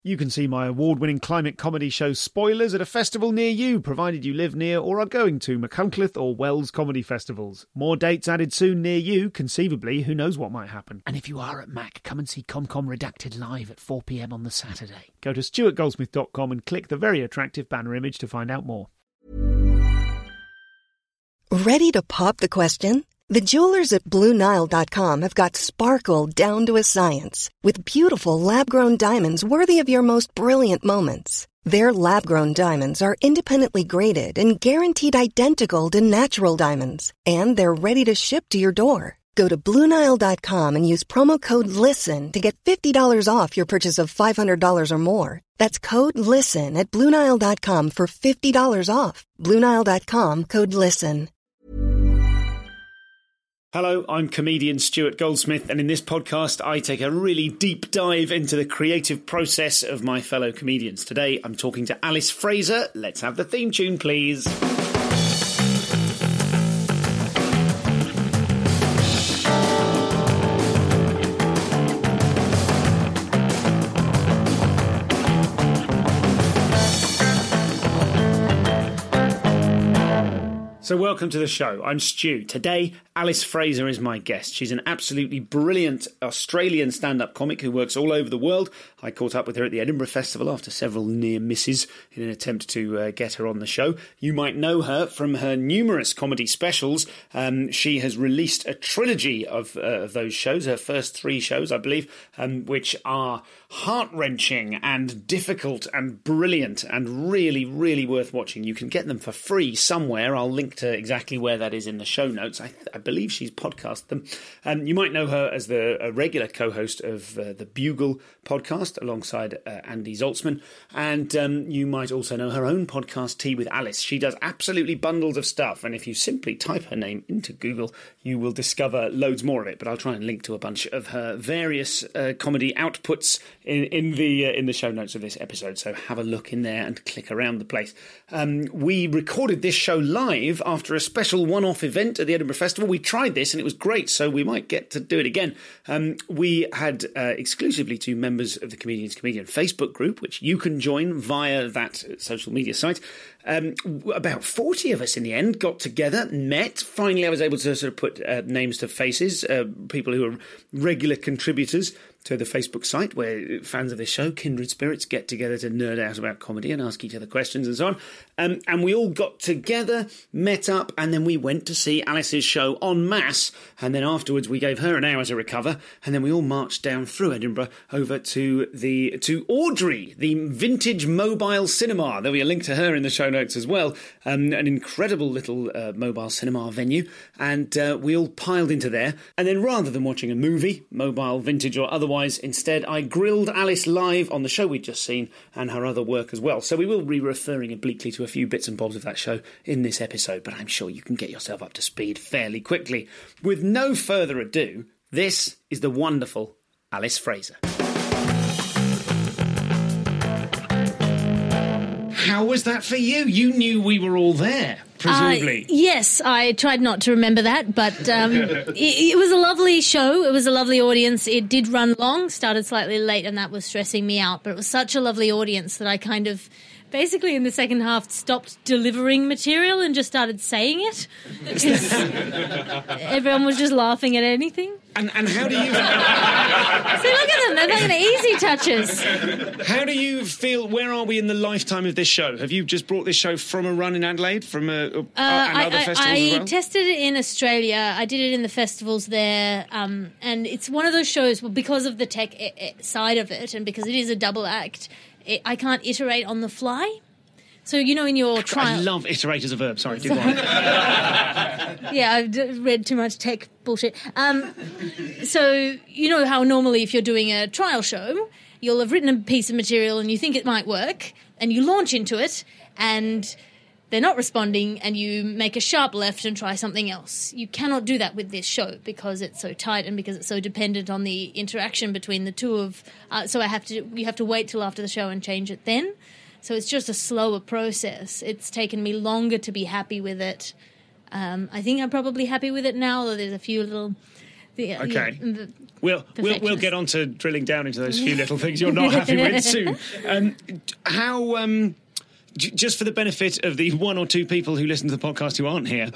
You can see my award-winning climate comedy show Spoilers at a festival near you, provided you live near or are going to Machynlleth or Wells comedy festivals. More dates added soon near you. Conceivably, who knows what might happen. And if you are at Mac, come and see ComCom Redacted live at 4 p.m. on the Saturday. Go to stuartgoldsmith.com and click the very attractive banner image to find out more. Ready to pop the question? The jewelers at BlueNile.com have got sparkle down to a science with beautiful lab-grown diamonds worthy of your most brilliant moments. Their lab-grown diamonds are independently graded and guaranteed identical to natural diamonds, and they're ready to ship to your door. Go to BlueNile.com and use promo code LISTEN to get $50 off your purchase of $500 or more. That's code LISTEN at BlueNile.com for $50 off. BlueNile.com, code LISTEN. Hello, I'm comedian Stuart Goldsmith, and in this podcast I take a really deep dive into the creative process of my fellow comedians. Today I'm talking to Alice Fraser. Let's have the theme tune, please. So welcome to the show. I'm Stu. Today, Alice Fraser is my guest. She's an absolutely brilliant Australian stand-up comic who works all over the world. I caught up with her at the Edinburgh Festival after several near misses in an attempt to get her on the show. You might know her from her numerous comedy specials. She has released a trilogy of those shows, her first 3 shows, I believe, which are heart-wrenching and difficult and brilliant and really, really worth watching. You can get them for free somewhere. I'll link to exactly where that is in the show notes. I believe she's podcasted them. You might know her as a regular co-host of the Bugle podcast alongside Andy Zaltzman. And you might also know her own podcast, Tea with Alice. She does absolutely bundles of stuff. And if you simply type her name into Google, you will discover loads more of it. But I'll try and link to a bunch of her various comedy outputs in the show notes of this episode. So have a look in there and click around the place. We recorded this show live after a special one-off event at the Edinburgh Festival. We tried this and it was great, so we might get to do it again. We had exclusively 2 members of the Comedians Comedian Facebook group, which you can join via that social media site. About 40 of us in the end got together, met. Finally, I was able to sort of put names to faces, people who are regular contributors to the Facebook site where fans of this show, kindred spirits, get together to nerd out about comedy and ask each other questions and so on. And we all got together, met up, and then we went to see Alice's show en masse. And then afterwards we gave her an hour to recover, and then we all marched down through Edinburgh over to Audrey, the vintage mobile cinema. There'll be a link to her in the show notes as well. An incredible little mobile cinema venue. And we all piled into there. And then rather than watching a movie, mobile, vintage or otherwise, instead I grilled Alice live on the show we'd just seen and her other work as well. So we will be referring obliquely to a few bits and bobs of that show in this episode, but I'm sure you can get yourself up to speed fairly quickly. With no further ado, this is the wonderful Alice Fraser. How was that for you? You knew we were all there, presumably. Yes, I tried not to remember that, but it was a lovely show. It was a lovely audience. It did run long, started slightly late, and that was stressing me out. But it was such a lovely audience that I kind of, basically in the second half, stopped delivering material and just started saying it. Because everyone was just laughing at anything. And how do you... See, look at them. They're like easy touches. How do you feel? Where are we in the lifetime of this show? Have you just brought this show from a run in Adelaide, from and other festivals as well? I tested it in Australia. I did it in the festivals there. And it's one of those shows, well, because of the tech side of it and because it is a double act, I can't iterate on the fly. So, you know, in your trial... I love iterate as a verb. Sorry, do go on. Yeah, I've read too much tech bullshit. So, you know how normally if you're doing a trial show, you'll have written a piece of material and you think it might work, and you launch into it, and they're not responding, and you make a sharp left and try something else. You cannot do that with this show because it's so tight and because it's so dependent on the interaction between the two of... so you have to wait till after the show and change it then. So it's just a slower process. It's taken me longer to be happy with it. I think I'm probably happy with it now, though there's a few little Okay. We'll get on to drilling down into those few little things you're not happy with soon. Just for the benefit of the one or two people who listen to the podcast who aren't here,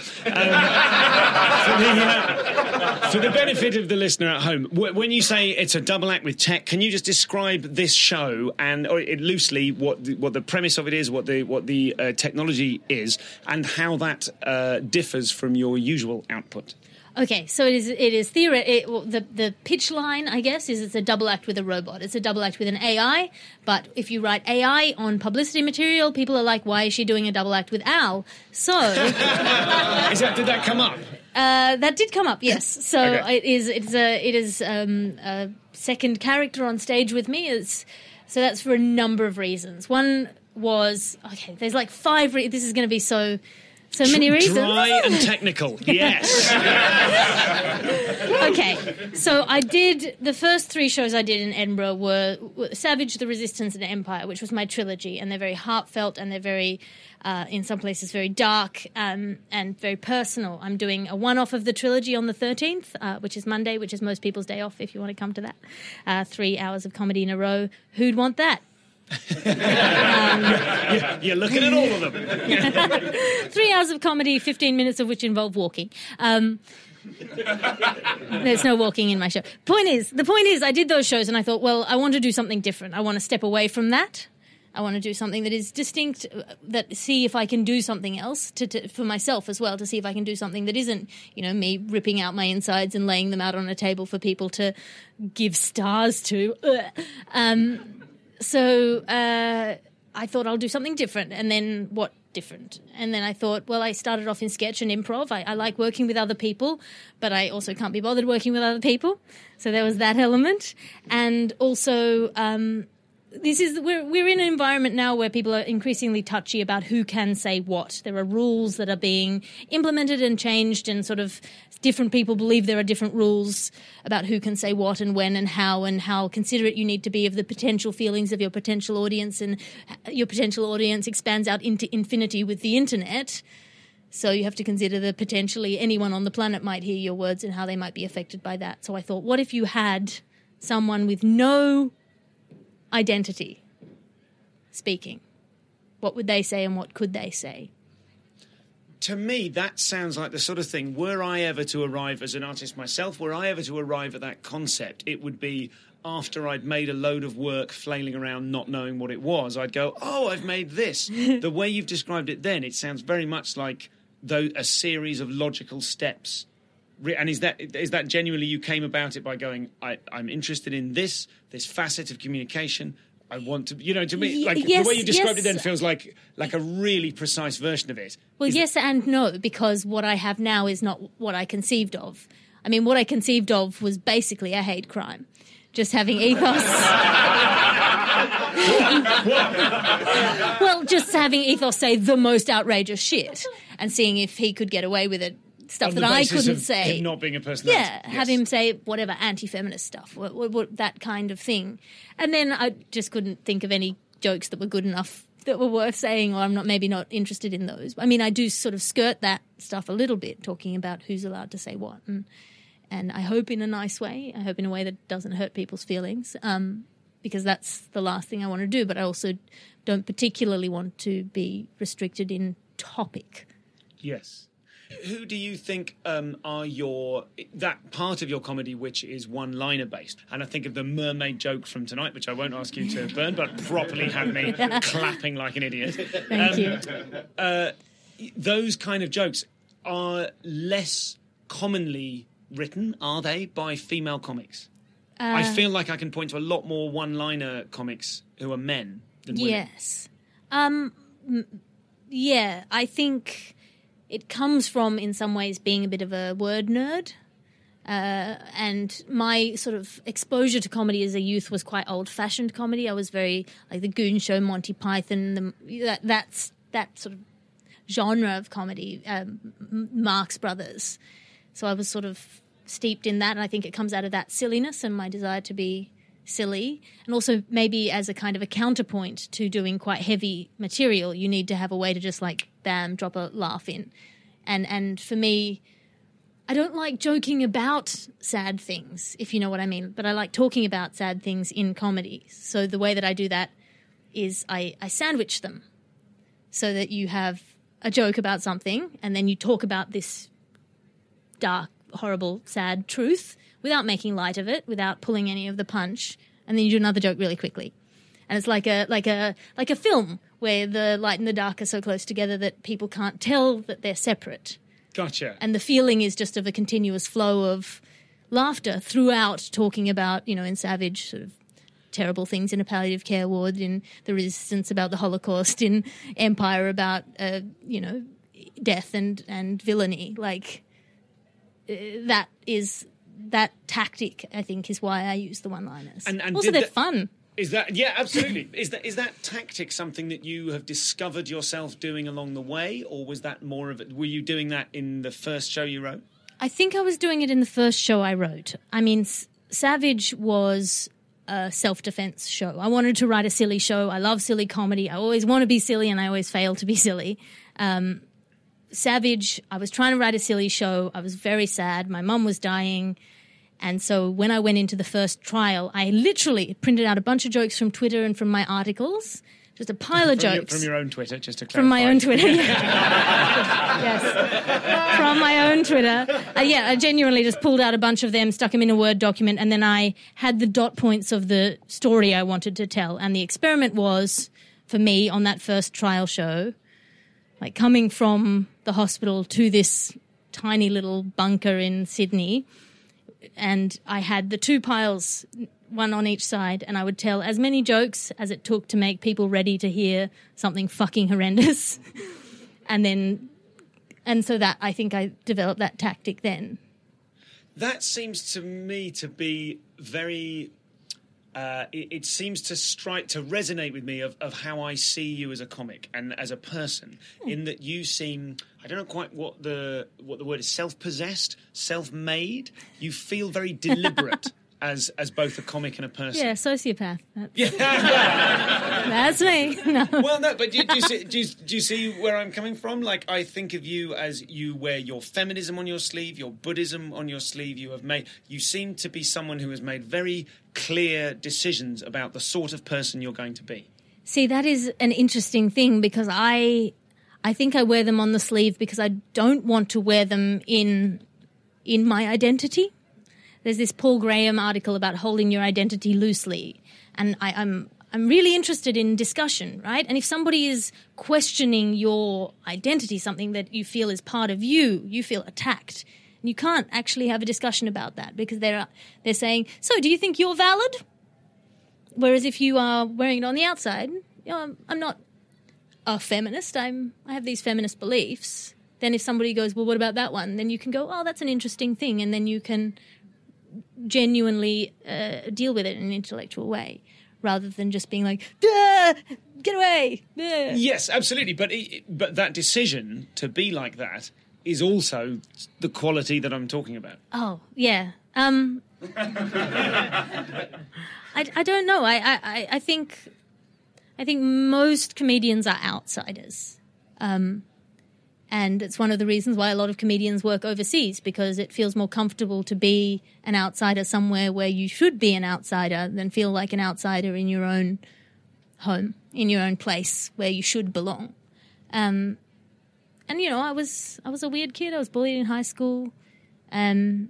for the benefit of the listener at home, when you say it's a double act with tech, can you just describe this show and loosely what the premise of it is, what the technology is, and how that differs from your usual output? Okay, so it is the pitch line, I guess, is it's a double act with a robot. It's a double act with an AI, but if you write AI on publicity material, people are like, why is she doing a double act with Al? So... did that come up? That did come up, yes. So okay. it is a second character on stage with me. So that's for a number of reasons. One was, okay, there's like 5 this is going to be so many reasons. Dry and technical, yes. Okay, so the first 3 shows I did in Edinburgh were Savage, The Resistance and Empire, which was my trilogy, and they're very heartfelt and they're very, in some places, very dark and very personal. I'm doing a one-off of the trilogy on the 13th, which is Monday, which is most people's day off if you want to come to that. 3 hours of comedy in a row. Who'd want that? You're looking at all of them. 3 hours of comedy, 15 minutes of which involve walking. There's no walking in my show. The point is, I did those shows and I thought, well, I want to do something different. I want to step away from that. I want to do something that is distinct, see if I can do something else for myself as well, to see if I can do something that isn't, me ripping out my insides and laying them out on a table for people to give stars to. So I thought I'll do something different. And then what different? And then I thought, well, I started off in sketch and improv. I like working with other people, but I also can't be bothered working with other people. So there was that element. And also we're in an environment now where people are increasingly touchy about who can say what. There are rules that are being implemented and changed, and sort of different people believe there are different rules about who can say what and when and how considerate you need to be of the potential feelings of your potential audience, and your potential audience expands out into infinity with the internet. So you have to consider that potentially anyone on the planet might hear your words and how they might be affected by that. So I thought, what if you had someone with no identity speaking? What would they say and what could they say? To me, that sounds like the sort of thing, were I ever to arrive as an artist myself, were I ever to arrive at that concept, it would be after I'd made a load of work flailing around not knowing what it was. I'd go, oh, I've made this. The way you've described it then, it sounds very much like a series of logical steps. And is that genuinely you came about it by going, I'm interested in this facet of communication. I want to, to me, like yes, the way you described yes. it then feels like a really precise version of it. Well, yes and no, because what I have now is not what I conceived of. I mean, what I conceived of was basically a hate crime. Just having ethos. Well, just having ethos say the most outrageous shit and seeing if he could get away with it. Stuff that I couldn't say. Him not being a personality. Yeah, yes. Have him say whatever anti-feminist stuff, what, that kind of thing. And then I just couldn't think of any jokes that were good enough that were worth saying, or I'm maybe not interested in those. I mean, I do sort of skirt that stuff a little bit, talking about who's allowed to say what. And I hope in a nice way. I hope in a way that doesn't hurt people's feelings, because that's the last thing I want to do. But I also don't particularly want to be restricted in topic. Yes. Who do you think are that part of your comedy which is one-liner based? And I think of the mermaid joke from tonight, which I won't ask you to burn, but properly had me clapping like an idiot. Thank you. Those kind of jokes are less commonly written, are they, by female comics? I feel like I can point to a lot more one-liner comics who are men than women. Yes. Yeah, I think it comes from, in some ways, being a bit of a word nerd. And my sort of exposure to comedy as a youth was quite old-fashioned comedy. I was very, like, the Goon Show, Monty Python, that sort of genre of comedy, Marx Brothers. So I was sort of steeped in that, and I think it comes out of that silliness and my desire to be silly, and also maybe as a kind of a counterpoint to doing quite heavy material, you need to have a way to just like, bam, drop a laugh in. And for me, I don't like joking about sad things, if you know what I mean, but I like talking about sad things in comedy. So the way that I do that is I sandwich them so that you have a joke about something and then you talk about this dark, horrible, sad truth without making light of it, without pulling any of the punch, and then you do another joke really quickly. And it's like a film where the light and the dark are so close together that people can't tell that they're separate. Gotcha. And the feeling is just of a continuous flow of laughter throughout, talking about, in Savage, sort of terrible things in a palliative care ward, in The Resistance about the Holocaust, in Empire about, death and villainy. Like, that tactic, I think, is why I use the one-liners. And also, they're fun. Is that absolutely? Is that tactic something that you have discovered yourself doing along the way, or was that more of it? Were you doing that in the first show you wrote? I think I was doing it in the first show I wrote. I mean, Savage was a self-defense show. I wanted to write a silly show. I love silly comedy. I always want to be silly, and I always fail to be silly. Savage, I was trying to write a silly show. I was very sad. My mum was dying. And so when I went into the first trial, I literally printed out a bunch of jokes from Twitter and from my articles, just a pile of jokes. From your own Twitter, just to clarify. From my own Twitter, yeah. Yes. From my own Twitter. I genuinely just pulled out a bunch of them, stuck them in a Word document, and then I had the dot points of the story I wanted to tell. And the experiment was, for me, on that first trial show, like coming from the hospital to this tiny little bunker in Sydney, and I had the two piles, one on each side, and I would tell as many jokes as it took to make people ready to hear something fucking horrendous. And so that, I think I developed that tactic then. That seems to me to be very... it seems to resonate with me of how I see you as a comic and as a person, in that you seem, I don't know quite what the word is, self-possessed, self-made. You feel very deliberate as both a comic and a person. Yeah, sociopath. That's me. No. Well, no, but do you see where I'm coming from? Like, I think of you as you wear your feminism on your sleeve, your Buddhism on your sleeve. You seem to be someone who has made very clear decisions about the sort of person you're going to be. See, that is an interesting thing, because I think I wear them on the sleeve because I don't want to wear them in my identity. There's this Paul Graham article about holding your identity loosely, and I'm really interested in discussion, right? And if somebody is questioning your identity, something that you feel is part of you, you feel attacked. And you can't actually have a discussion about that, because they're saying, so do you think you're valid? Whereas if you are wearing it on the outside, I'm not a feminist, I have these feminist beliefs. Then if somebody goes, well, what about that one? Then you can go, oh, that's an interesting thing. And then you can genuinely deal with it in an intellectual way, rather than just being like, get away. Duh. Yes, absolutely. But that decision to be like that is also the quality that I'm talking about. Oh, yeah. I don't know. I think most comedians are outsiders. And it's one of the reasons why a lot of comedians work overseas, because it feels more comfortable to be an outsider somewhere where you should be an outsider than feel like an outsider in your own home, in your own place where you should belong. And I was a weird kid. I was bullied in high school, and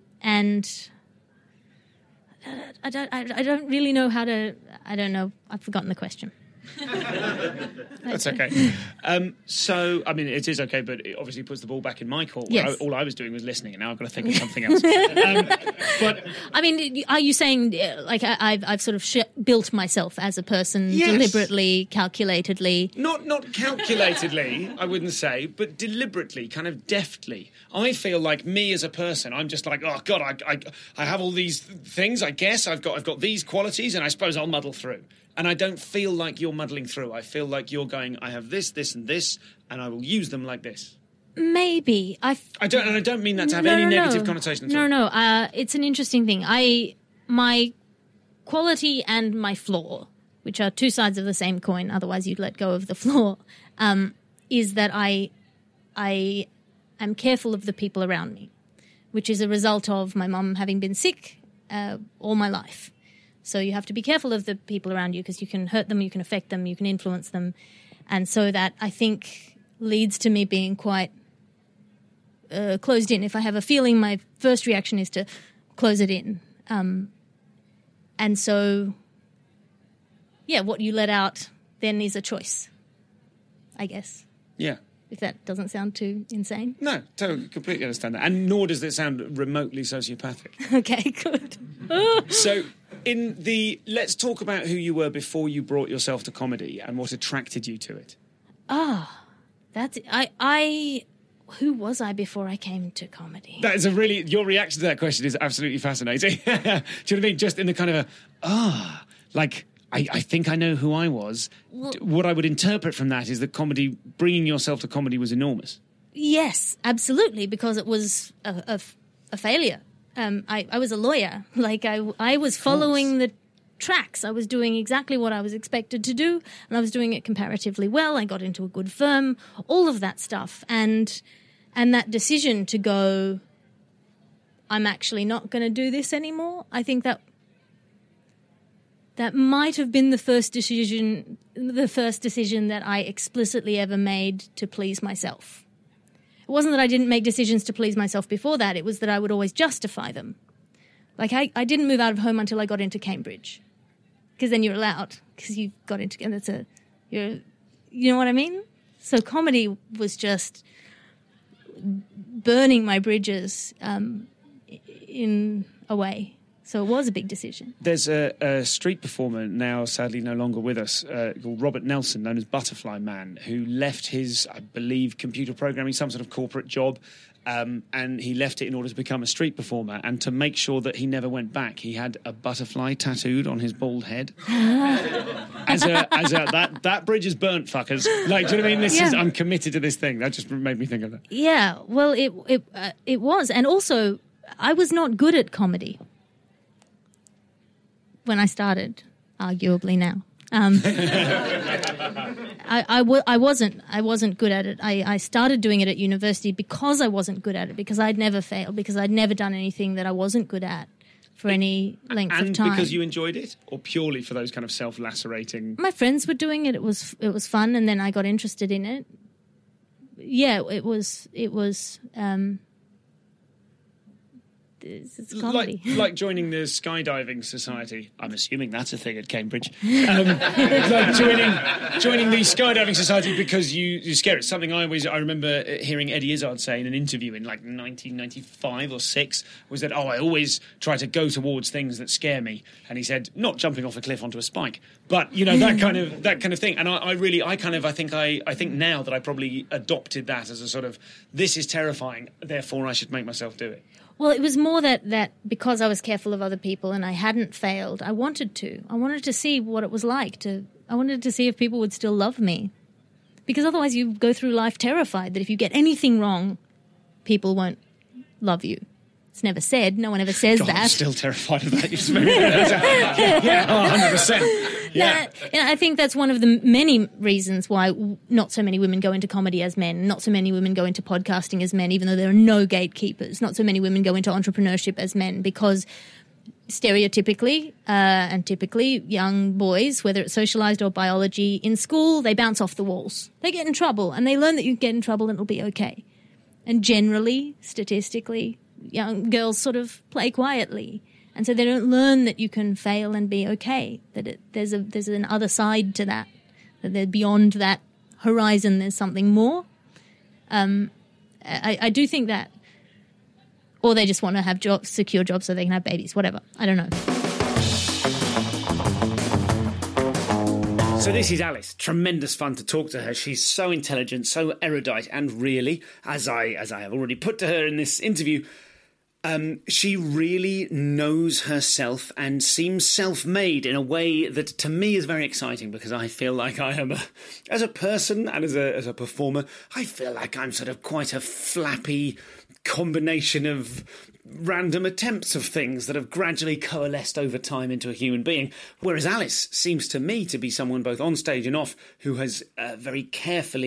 I don't really know how to. I don't know. I've forgotten the question. That's okay. So, I mean, it is okay, but it obviously puts the ball back in my court. Yes. All I was doing was listening, and now I've got to think of something else. But I mean, are you saying like I've sort of built myself as a person, yes, deliberately, calculatedly? Not calculatedly, I wouldn't say, but deliberately, kind of deftly. I feel like me as a person, I'm just like, oh God, I have all these things. I guess I've got these qualities, and I suppose I'll muddle through. And I don't feel like you're muddling through. I feel like you're going, I have this, this, and this, and I will use them like this. Maybe. I don't mean that to have any negative connotation at all. No. It's an interesting thing. My quality and my flaw, which are two sides of the same coin, otherwise you'd let go of the flaw, is that I am careful of the people around me. which is a result of my mum having been sick all my life. So you have to be careful of the people around you because you can hurt them, you can affect them, you can influence them. And so that, I think, leads to me being quite closed in. If I have a feeling, my first reaction is to close it in. And so, yeah, what you let out then is a choice, I guess. Yeah. If that doesn't sound too insane. No, totally, completely understand that. And nor does it sound remotely sociopathic. Okay, good. So, let's talk about who you were before you brought yourself to comedy and what attracted you to it. Who was I before I came to comedy? That is your reaction to that question is absolutely fascinating. Do you know what I mean? Just in the kind of I think I know who I was. Well, what I would interpret from that is that comedy, bringing yourself to comedy was enormous. Yes, absolutely, because it was a failure. I was a lawyer. Like, I was following the tracks. I was doing exactly what I was expected to do, and I was doing it comparatively well. I got into a good firm, all of that stuff. And that decision to go, I'm actually not going to do this anymore, I think that might have been the first decision that I explicitly ever made to please myself. It wasn't that I didn't make decisions to please myself before that. It was that I would always justify them. Like, I didn't move out of home until I got into Cambridge, because then you're allowed, because you got into, and you know what I mean? So comedy was just burning my bridges in a way. So it was a big decision. There's a street performer now, sadly no longer with us, called Robert Nelson, known as Butterfly Man, who left his, I believe, computer programming, some sort of corporate job, and he left it in order to become a street performer. And to make sure that he never went back, he had a butterfly tattooed on his bald head. That bridge is burnt, fuckers. Like, do you know what I mean? I'm committed to this thing. That just made me think of that. Yeah, well, it was. And also, I was not good at comedy when I started, arguably now. I wasn't good at it. I started doing it at university because I wasn't good at it, because I'd never failed, because I'd never done anything that I wasn't good at for any length of time. And because you enjoyed it, or purely for those kind of self-lacerating? My friends were doing it. It was fun, and then I got interested in it. Yeah, it was. It's comedy. Like joining the skydiving society. I'm assuming that's a thing at Cambridge. Like joining the skydiving society because you're scared. It's something I remember hearing Eddie Izzard say in an interview in like 1995 or 6, was that, I always try to go towards things that scare me. And he said, not jumping off a cliff onto a spike, but that kind of thing. And I think now that I probably adopted that as a sort of, this is terrifying, therefore I should make myself do it. Well, it was more that because I was careful of other people and I hadn't failed, I wanted to see what it was like I wanted to see if people would still love me. Because otherwise you go through life terrified that if you get anything wrong, people won't love you. It's never said. No one ever says that. I'm still terrified of that. Yeah, 100%. Yeah. I think that's one of the many reasons why not so many women go into comedy as men, not so many women go into podcasting as men, even though there are no gatekeepers. Not so many women go into entrepreneurship as men, because stereotypically and typically young boys, whether it's socialised or biology, in school, they bounce off the walls. They get in trouble, and they learn that you get in trouble and it'll be okay. And generally, statistically, young girls sort of play quietly, and so they don't learn that you can fail and be okay, that there's an other side to that they're beyond that horizon, there's something more. I do think that, or they just want to have secure jobs so they can have babies, whatever, I don't know. So this is Alice. Tremendous fun to talk to her. She's so intelligent, so erudite, and really, as I have already put to her in this interview, she really knows herself and seems self-made in a way that to me is very exciting, because I feel like I am, as a person and as a performer, I feel like I'm sort of quite a flappy combination of random attempts of things that have gradually coalesced over time into a human being, whereas Alice seems to me to be someone both on stage and off who has very carefully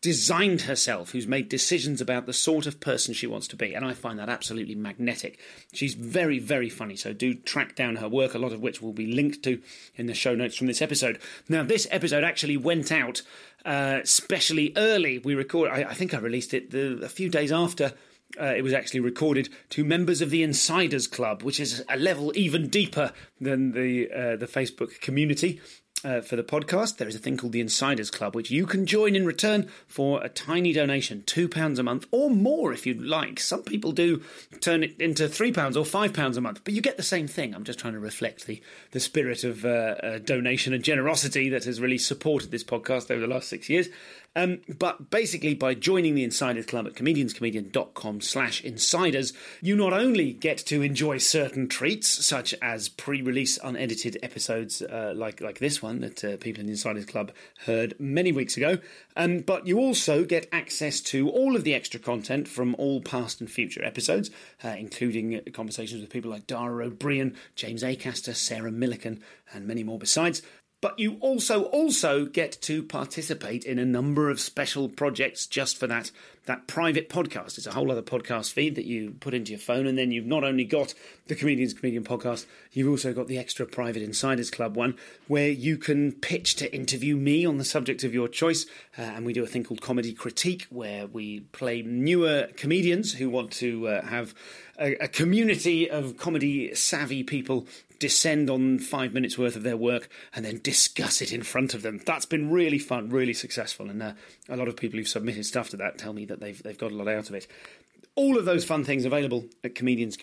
designed herself, who's made decisions about the sort of person she wants to be, and I find that absolutely magnetic. She's very, very funny, so do track down her work, a lot of which will be linked to in the show notes from this episode. Now, this episode actually went out specially early. I think I released it a few days after it was actually recorded, to members of the Insiders Club, which is a level even deeper than the Facebook community. For the podcast, there is a thing called the Insiders Club, which you can join in return for a tiny donation, £2 a month, or more if you'd like. Some people do turn it into £3 or £5 a month, but you get the same thing. I'm just trying to reflect the spirit of donation and generosity that has really supported this podcast over the last 6 years. But basically, by joining the Insiders Club at comedianscomedian.com/insiders, you not only get to enjoy certain treats, such as pre-release unedited episodes like this one that people in the Insiders Club heard many weeks ago, but you also get access to all of the extra content from all past and future episodes, including conversations with people like Dara O'Brien, James Acaster, Sarah Millican, and many more besides. But you also get to participate in a number of special projects just for that private podcast. It's a whole other podcast feed that you put into your phone, and then you've not only got the Comedians Comedian podcast, you've also got the extra private Insiders Club one, where you can pitch to interview me on the subject of your choice, and we do a thing called Comedy Critique, where we play newer comedians who want to have a community of comedy-savvy people descend on 5 minutes worth of their work and then discuss it in front of them. That's been really fun, really successful, and a lot of people who've submitted stuff to that tell me that they've got a lot out of it. All of those fun things available at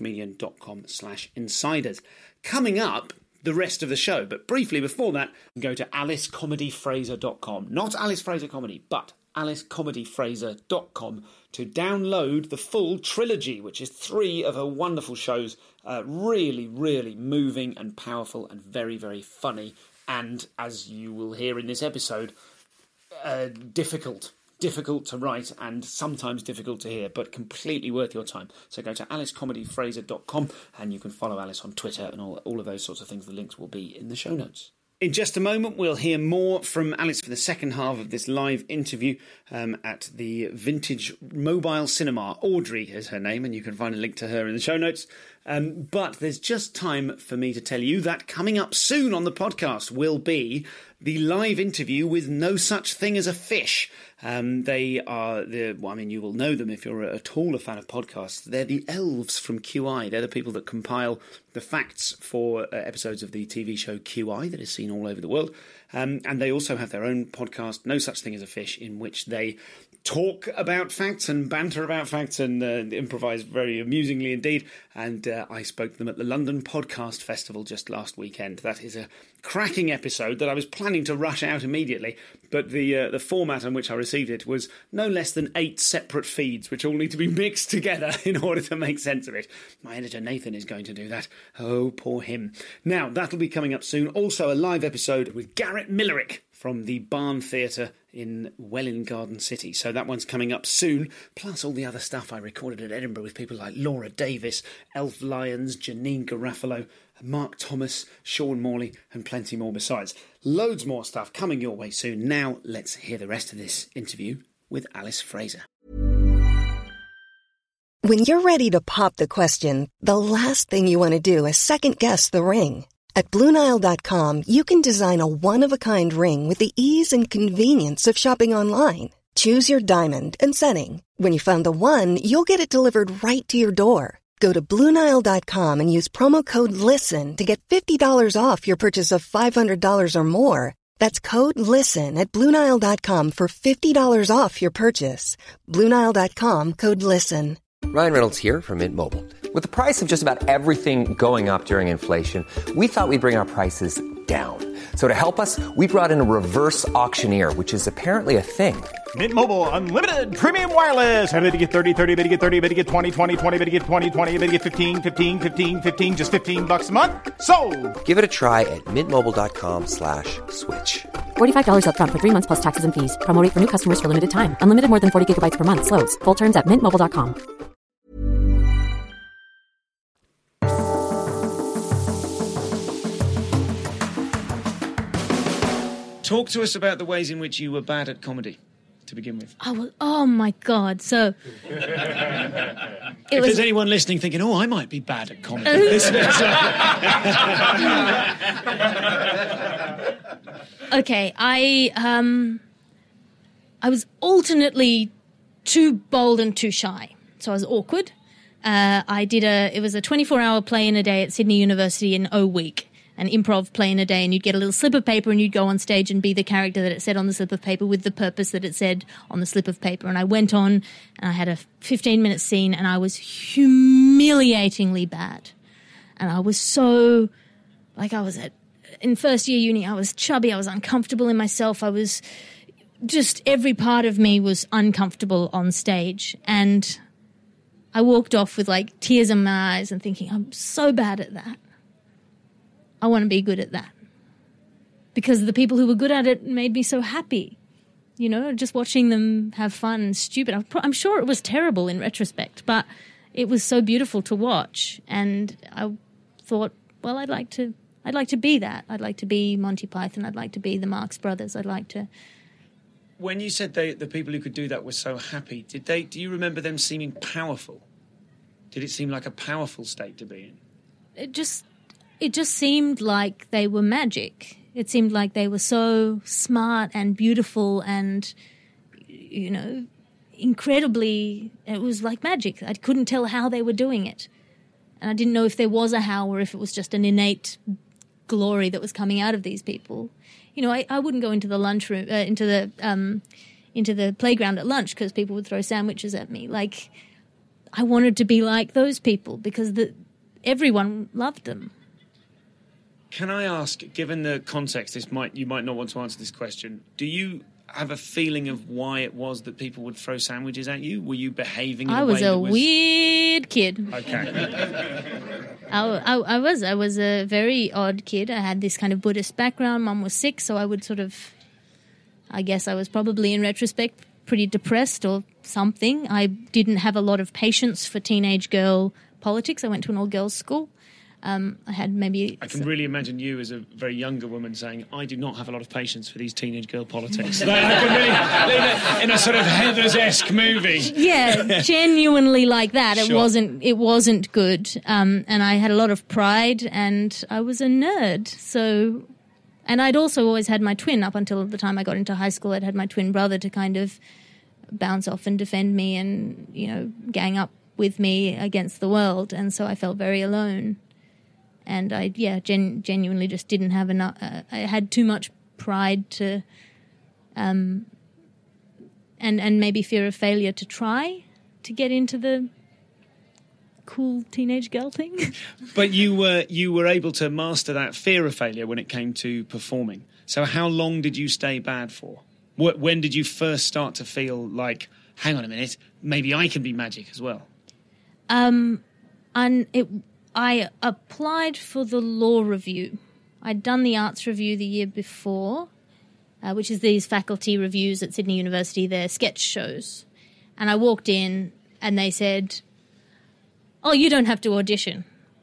comedianscomedian.com/insiders. Coming up, the rest of the show, but briefly before that, go to alicecomedyfraser.com. Not Alice Fraser Comedy, but alicecomedyfraser.com to download the full trilogy, which is 3 of her wonderful shows. Really, really moving and powerful and very, very funny. And as you will hear in this episode, difficult to write and sometimes difficult to hear, but completely worth your time. So go to alicecomedyfraser.com and you can follow Alice on Twitter and all of those sorts of things. The links will be in the show notes. In just a moment, we'll hear more from Alice for the second half of this live interview at the Vintage Mobile Cinema. Audrey is her name, and you can find a link to her in the show notes. But there's just time for me to tell you that coming up soon on the podcast will be the live interview with No Such Thing as a Fish. They are you will know them if you're at all a fan of podcasts. They're the elves from QI. They're the people that compile the facts for episodes of the TV show QI that is seen all over the world. And they also have their own podcast, No Such Thing as a Fish, in which they talk about facts and banter about facts and improvise very amusingly indeed. And I spoke to them at the London Podcast Festival just last weekend. That is a cracking episode that I was planning to rush out immediately, but the format on which I received it was no less than 8 separate feeds, which all need to be mixed together in order to make sense of it. My editor Nathan is going to do that. Oh, poor him. Now, that'll be coming up soon. Also, a live episode with Garrett Millerick from the Barn Theatre in Welwyn Garden City. So that one's coming up soon, plus all the other stuff I recorded at Edinburgh with people like Laura Davis, Elf Lyons, Janine Garofalo, Mark Thomas, Sean Morley, and plenty more besides. Loads more stuff coming your way soon. Now, let's hear the rest of this interview with Alice Fraser. When you're ready to pop the question, the last thing you want to do is second-guess the ring. At BlueNile.com, you can design a one-of-a-kind ring with the ease and convenience of shopping online. Choose your diamond and setting. When you find the one, you'll get it delivered right to your door. Go to BlueNile.com and use promo code LISTEN to get $50 off your purchase of $500 or more. That's code LISTEN at BlueNile.com for $50 off your purchase. BlueNile.com, code LISTEN. Ryan Reynolds here from Mint Mobile. With the price of just about everything going up during inflation, we thought we'd bring our prices down. So to help us, we brought in a reverse auctioneer, which is apparently a thing. Mint Mobile Unlimited Premium Wireless. How to get 30, 30, bit to get 30, bit to get 20, 20, 20, bit to get 20, 20, bit to get 15, 15, 15, 15, just $15 a month? Sold! Give it a try at mintmobile.com/switch. $45 up front for 3 months plus taxes and fees. Promo rate for new customers for limited time. Unlimited more than 40 gigabytes per month. Slows full terms at mintmobile.com. Talk to us about the ways in which you were bad at comedy. to begin with? Oh my God. So If there's anyone listening thinking, I might be bad at comedy. Okay, I was alternately too bold and too shy, so I was awkward. It was a 24-hour play in a day at Sydney University in O Week, an improv play in a day, and you'd get a little slip of paper and you'd go on stage and be the character that it said on the slip of paper with the purpose that it said on the slip of paper. And I went on and I had a 15-minute scene and I was humiliatingly bad. And I was so, in first year uni, I was chubby, I was uncomfortable in myself, I was just, every part of me was uncomfortable on stage. And I walked off with tears in my eyes and thinking, I'm so bad at that. I want to be good at that. Because the people who were good at it made me so happy. Just watching them have fun and stupid. I'm sure it was terrible in retrospect, but it was so beautiful to watch. And I thought, well, I'd like to be that. I'd like to be Monty Python. I'd like to be the Marx Brothers. I'd like to. When you said the people who could do that were so happy, do you remember them seeming powerful? Did it seem like a powerful state to be in? It just seemed like they were magic. It seemed like they were so smart and beautiful and, incredibly, it was like magic. I couldn't tell how they were doing it. And I didn't know if there was a how or if it was just an innate glory that was coming out of these people. I wouldn't go into the lunchroom, into the playground at lunch because people would throw sandwiches at me. I wanted to be like those people because everyone loved them. Can I ask, given the context, you might not want to answer this question, do you have a feeling of why it was that people would throw sandwiches at you? Were you behaving in a way that was... weird kid. Okay. I was a very odd kid. I had this kind of Buddhist background. Mum was sick, so I would I guess I was probably in retrospect pretty depressed or something. I didn't have a lot of patience for teenage girl politics. I went to an all-girls school. I can really imagine you as a very younger woman saying, I do not have a lot of patience for these teenage girl politics. I can really, in a sort of Heathers-esque movie. Yeah, genuinely like that. Sure. It wasn't good. And I had a lot of pride and I was a nerd. So, and I'd also always had my twin up until the time I got into high school. I'd had my twin brother to kind of bounce off and defend me and, gang up with me against the world. And so I felt very alone. And I, genuinely just didn't have enough. I had too much pride to, and maybe fear of failure to try to get into the cool teenage girl thing. But you were able to master that fear of failure when it came to performing. So how long did you stay bad for? When did you first start to feel like, hang on a minute, maybe I can be magic as well? I applied for the law review. I'd done the arts review the year before, which is these faculty reviews at Sydney University. They're sketch shows. And I walked in and they said, oh, you don't have to audition.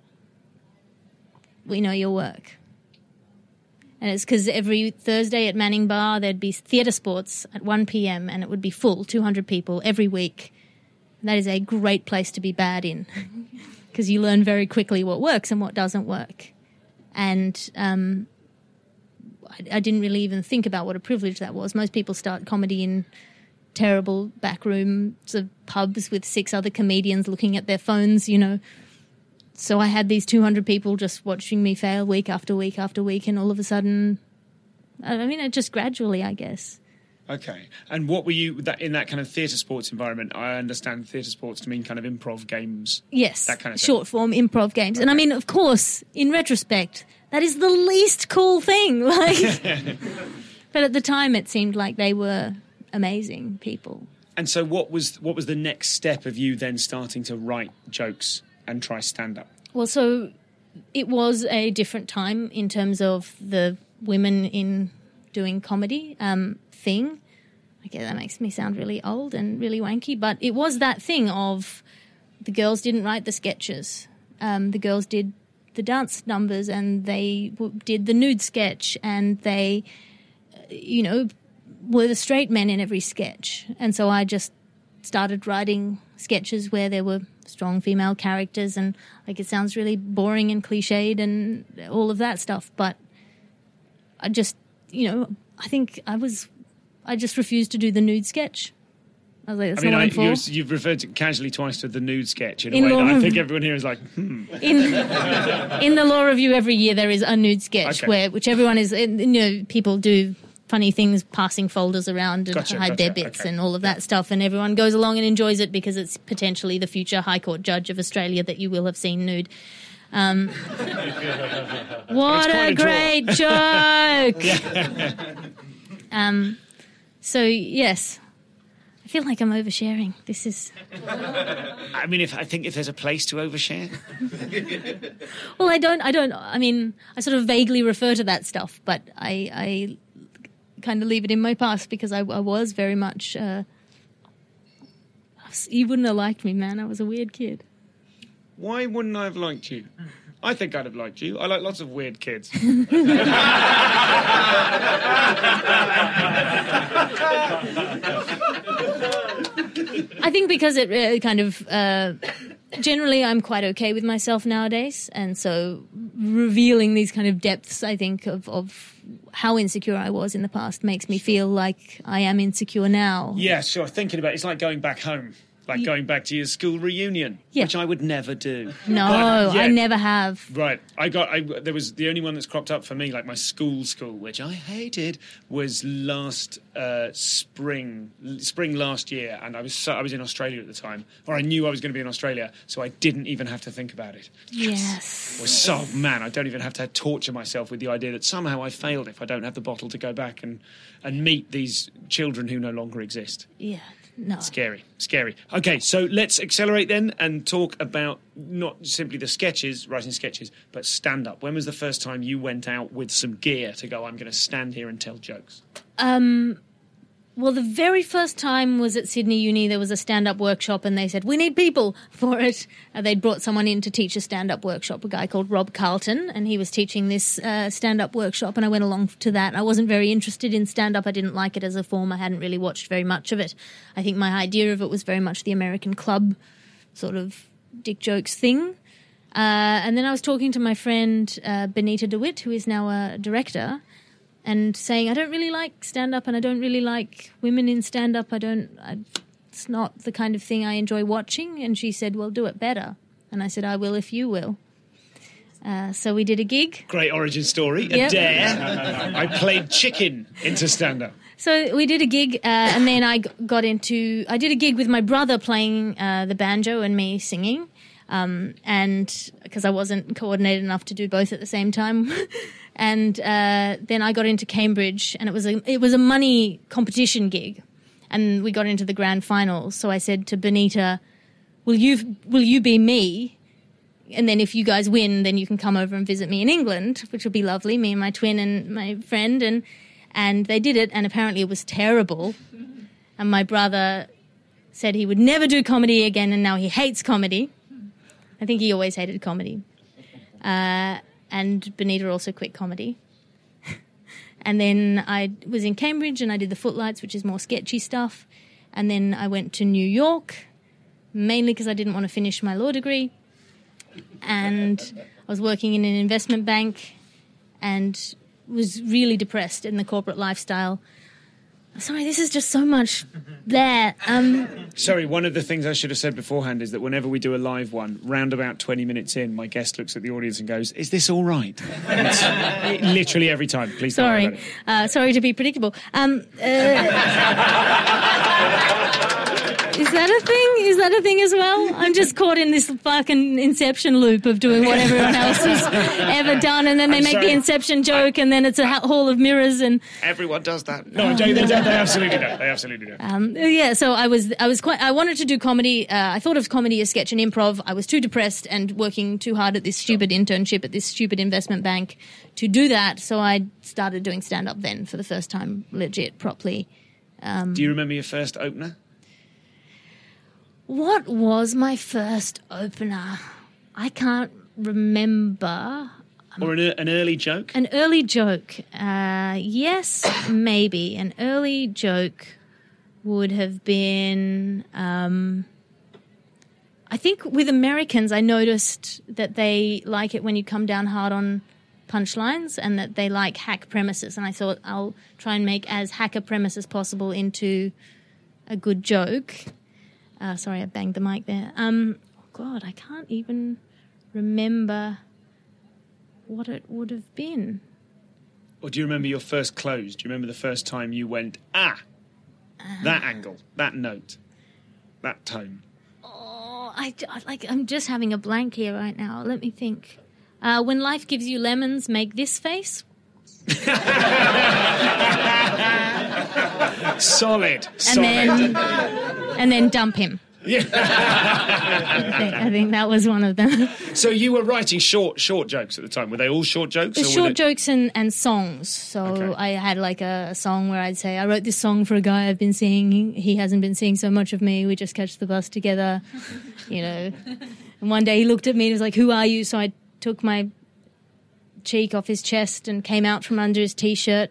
We know your work. And it's because every Thursday at Manning Bar there'd be theatre sports at 1 p.m. and it would be full, 200 people every week. And that is a great place to be bad in. Because you learn very quickly what works and what doesn't work. And I didn't really even think about what a privilege that was. Most people start comedy in terrible back rooms of pubs with 6 other comedians looking at their phones, So I had these 200 people just watching me fail week after week after week, and all of a sudden, just gradually, I guess. Okay. And what were you, in that kind of theatre sports environment? I understand theatre sports to mean kind of improv games. Yes, that kind of short form improv games. Okay. And of course, in retrospect, that is the least cool thing. But at the time, it seemed like they were amazing people. And so what was the next step of you then starting to write jokes and try stand-up? Well, so it was a different time in terms of the women in doing comedy thing. Okay, that makes me sound really old and really wanky, but it was that thing of the girls didn't write the sketches. The girls did the dance numbers and they did the nude sketch and they, were the straight men in every sketch. And so I just started writing sketches where there were strong female characters, and like it sounds really boring and cliched and all of that stuff, but I just, I think I just refused to do the nude sketch. I was like, that's not what I'm for. You've referred to casually twice to the nude sketch in a way that I think everyone here is like, In the law review every year there is a nude sketch which everyone is, people do funny things, passing folders around and hide their bits and all of that stuff, and everyone goes along and enjoys it because it's potentially the future High Court judge of Australia that you will have seen nude. What a great joke! So, yes. I feel like I'm oversharing. This is... I think if there's a place to overshare... Well, I sort of vaguely refer to that stuff, but I kind of leave it in my past because I was very much... you wouldn't have liked me, man. I was a weird kid. Why wouldn't I have liked you? I think I'd have liked you. I like lots of weird kids. I think because it kind of... generally, I'm quite okay with myself nowadays, and so revealing these kind of depths, I think, of how insecure I was in the past makes me feel like I am insecure now. Yeah, sure. Thinking about it's like going back home. Like going back to your school reunion, which I would never do. No, I never have. Right. There was the only one that's cropped up for me, like my school, which I hated, was last spring last year, and I was in Australia at the time, or I knew I was going to be in Australia, so I didn't even have to think about it. Yes. I don't even have to torture myself with the idea that somehow I failed if I don't have the bottle to go back and meet these children who no longer exist. Yeah. No. Scary. Okay, so let's accelerate then and talk about not simply the sketches, writing sketches, but stand-up. When was the first time you went out with some gear to go, I'm going to stand here and tell jokes? Well, the very first time was at Sydney Uni. There was a stand-up workshop and they said, we need people for it. They'd brought someone in to teach a stand-up workshop, a guy called Rob Carlton, and he was teaching this stand-up workshop, and I went along to that. I wasn't very interested in stand-up. I didn't like it as a form. I hadn't really watched very much of it. I think my idea of it was very much the American club sort of dick jokes thing. And then I was talking to my friend Benita DeWitt, who is now a director, and saying, I don't really like stand-up and I don't really like women in stand-up. It's not the kind of thing I enjoy watching. And she said, well, do it better. And I said, I will if you will. So we did a gig. Great origin story. A dare. I played chicken into stand-up. So we did a gig and then I did a gig with my brother playing the banjo and me singing. And because I wasn't coordinated enough to do both at the same time. And then I got into Cambridge, and it was a money competition gig, and we got into the grand finals. So I said to Benita, will you be me? And then if you guys win, then you can come over and visit me in England, which would be lovely, me and my twin and my friend. And they did it, and apparently it was terrible. And my brother said he would never do comedy again, and now he hates comedy. I think he always hated comedy. And Benita also quit comedy. And then I was in Cambridge and I did the Footlights, which is more sketchy stuff. And then I went to New York, mainly because I didn't want to finish my law degree. And I was working in an investment bank and was really depressed in the corporate lifestyle. Sorry, this is just so much there. Sorry, one of the things I should have said beforehand is that whenever we do a live one, round about 20 minutes in, my guest looks at the audience and goes, is this all right? Literally every time. Please don't worry about it. Sorry to be predictable. Is that a thing? Is that a thing as well? I'm just caught in this fucking Inception loop of doing what everyone else has ever done, and then they make the Inception joke, and then it's a hall of mirrors, and everyone does that. No, they absolutely don't. They absolutely don't. Yeah, so I wanted to do comedy. I thought of comedy as sketch and improv. I was too depressed and working too hard at this stupid internship at this stupid investment bank to do that. So I started doing stand up then for the first time, legit, properly. Do you remember your first opener? What was my first opener? I can't remember. Or an early joke? An early joke. Yes, maybe. An early joke would have been... I think with Americans, I noticed that they like it when you come down hard on punchlines and that they like hack premises. And I thought I'll try and make as hack a premise as possible into a good joke. Sorry, I banged the mic there. God, I can't even remember what it would have been. Or do you remember your first close? Do you remember the first time you went, that angle, that note, that tone? I'm just having a blank here right now. Let me think. When life gives you lemons, make this face. Solid. And then dump him. Yeah. I think that was one of them. So you were writing short jokes at the time. Were they all short jokes? Short jokes and songs. So okay. I had like a song where I'd say, I wrote this song for a guy I've been seeing. He hasn't been seeing so much of me. We just catch the bus together, you know. And one day he looked at me and was like, who are you? So I took my cheek off his chest and came out from under his T-shirt.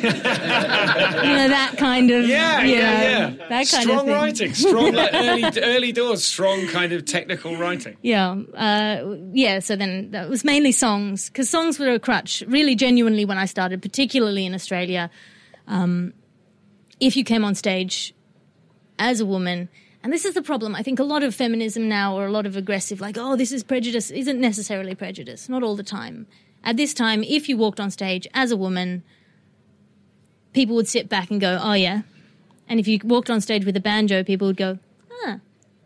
That kind of... Yeah. That kind strong of thing. writing. Strong, like early doors, strong kind of technical writing. Yeah. So then that was mainly songs, because songs were a crutch, really genuinely when I started, particularly in Australia. If you came on stage as a woman... And this is the problem. I think a lot of feminism now, or a lot of aggressive, like, oh, this is prejudice, isn't necessarily prejudice. Not all the time. At this time, if you walked on stage as a woman, people would sit back and go, oh, yeah. And if you walked on stage with a banjo, people would go, ah.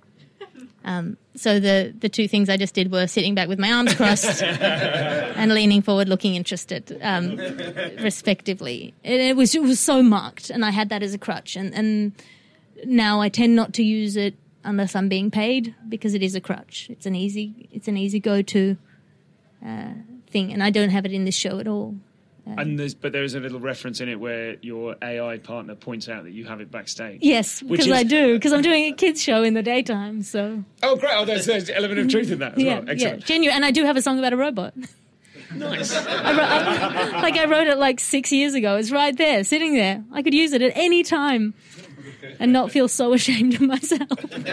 So the two things I just did were sitting back with my arms crossed and leaning forward, looking interested, respectively. It was so marked, and I had that as a crutch. And now I tend not to use it unless I'm being paid, because it is a crutch. It's an easy go-to thing, and I don't have it in this show at all. But there is a little reference in it where your AI partner points out that you have it backstage. Yes, because I do, because I'm doing a kids show in the daytime. So. Oh, great! Oh, there's an element of truth in that as well. Excellent. Yeah, genuine, and I do have a song about a robot. Nice. I wrote it like 6 years ago. It's right there, sitting there. I could use it at any time. And not feel so ashamed of myself.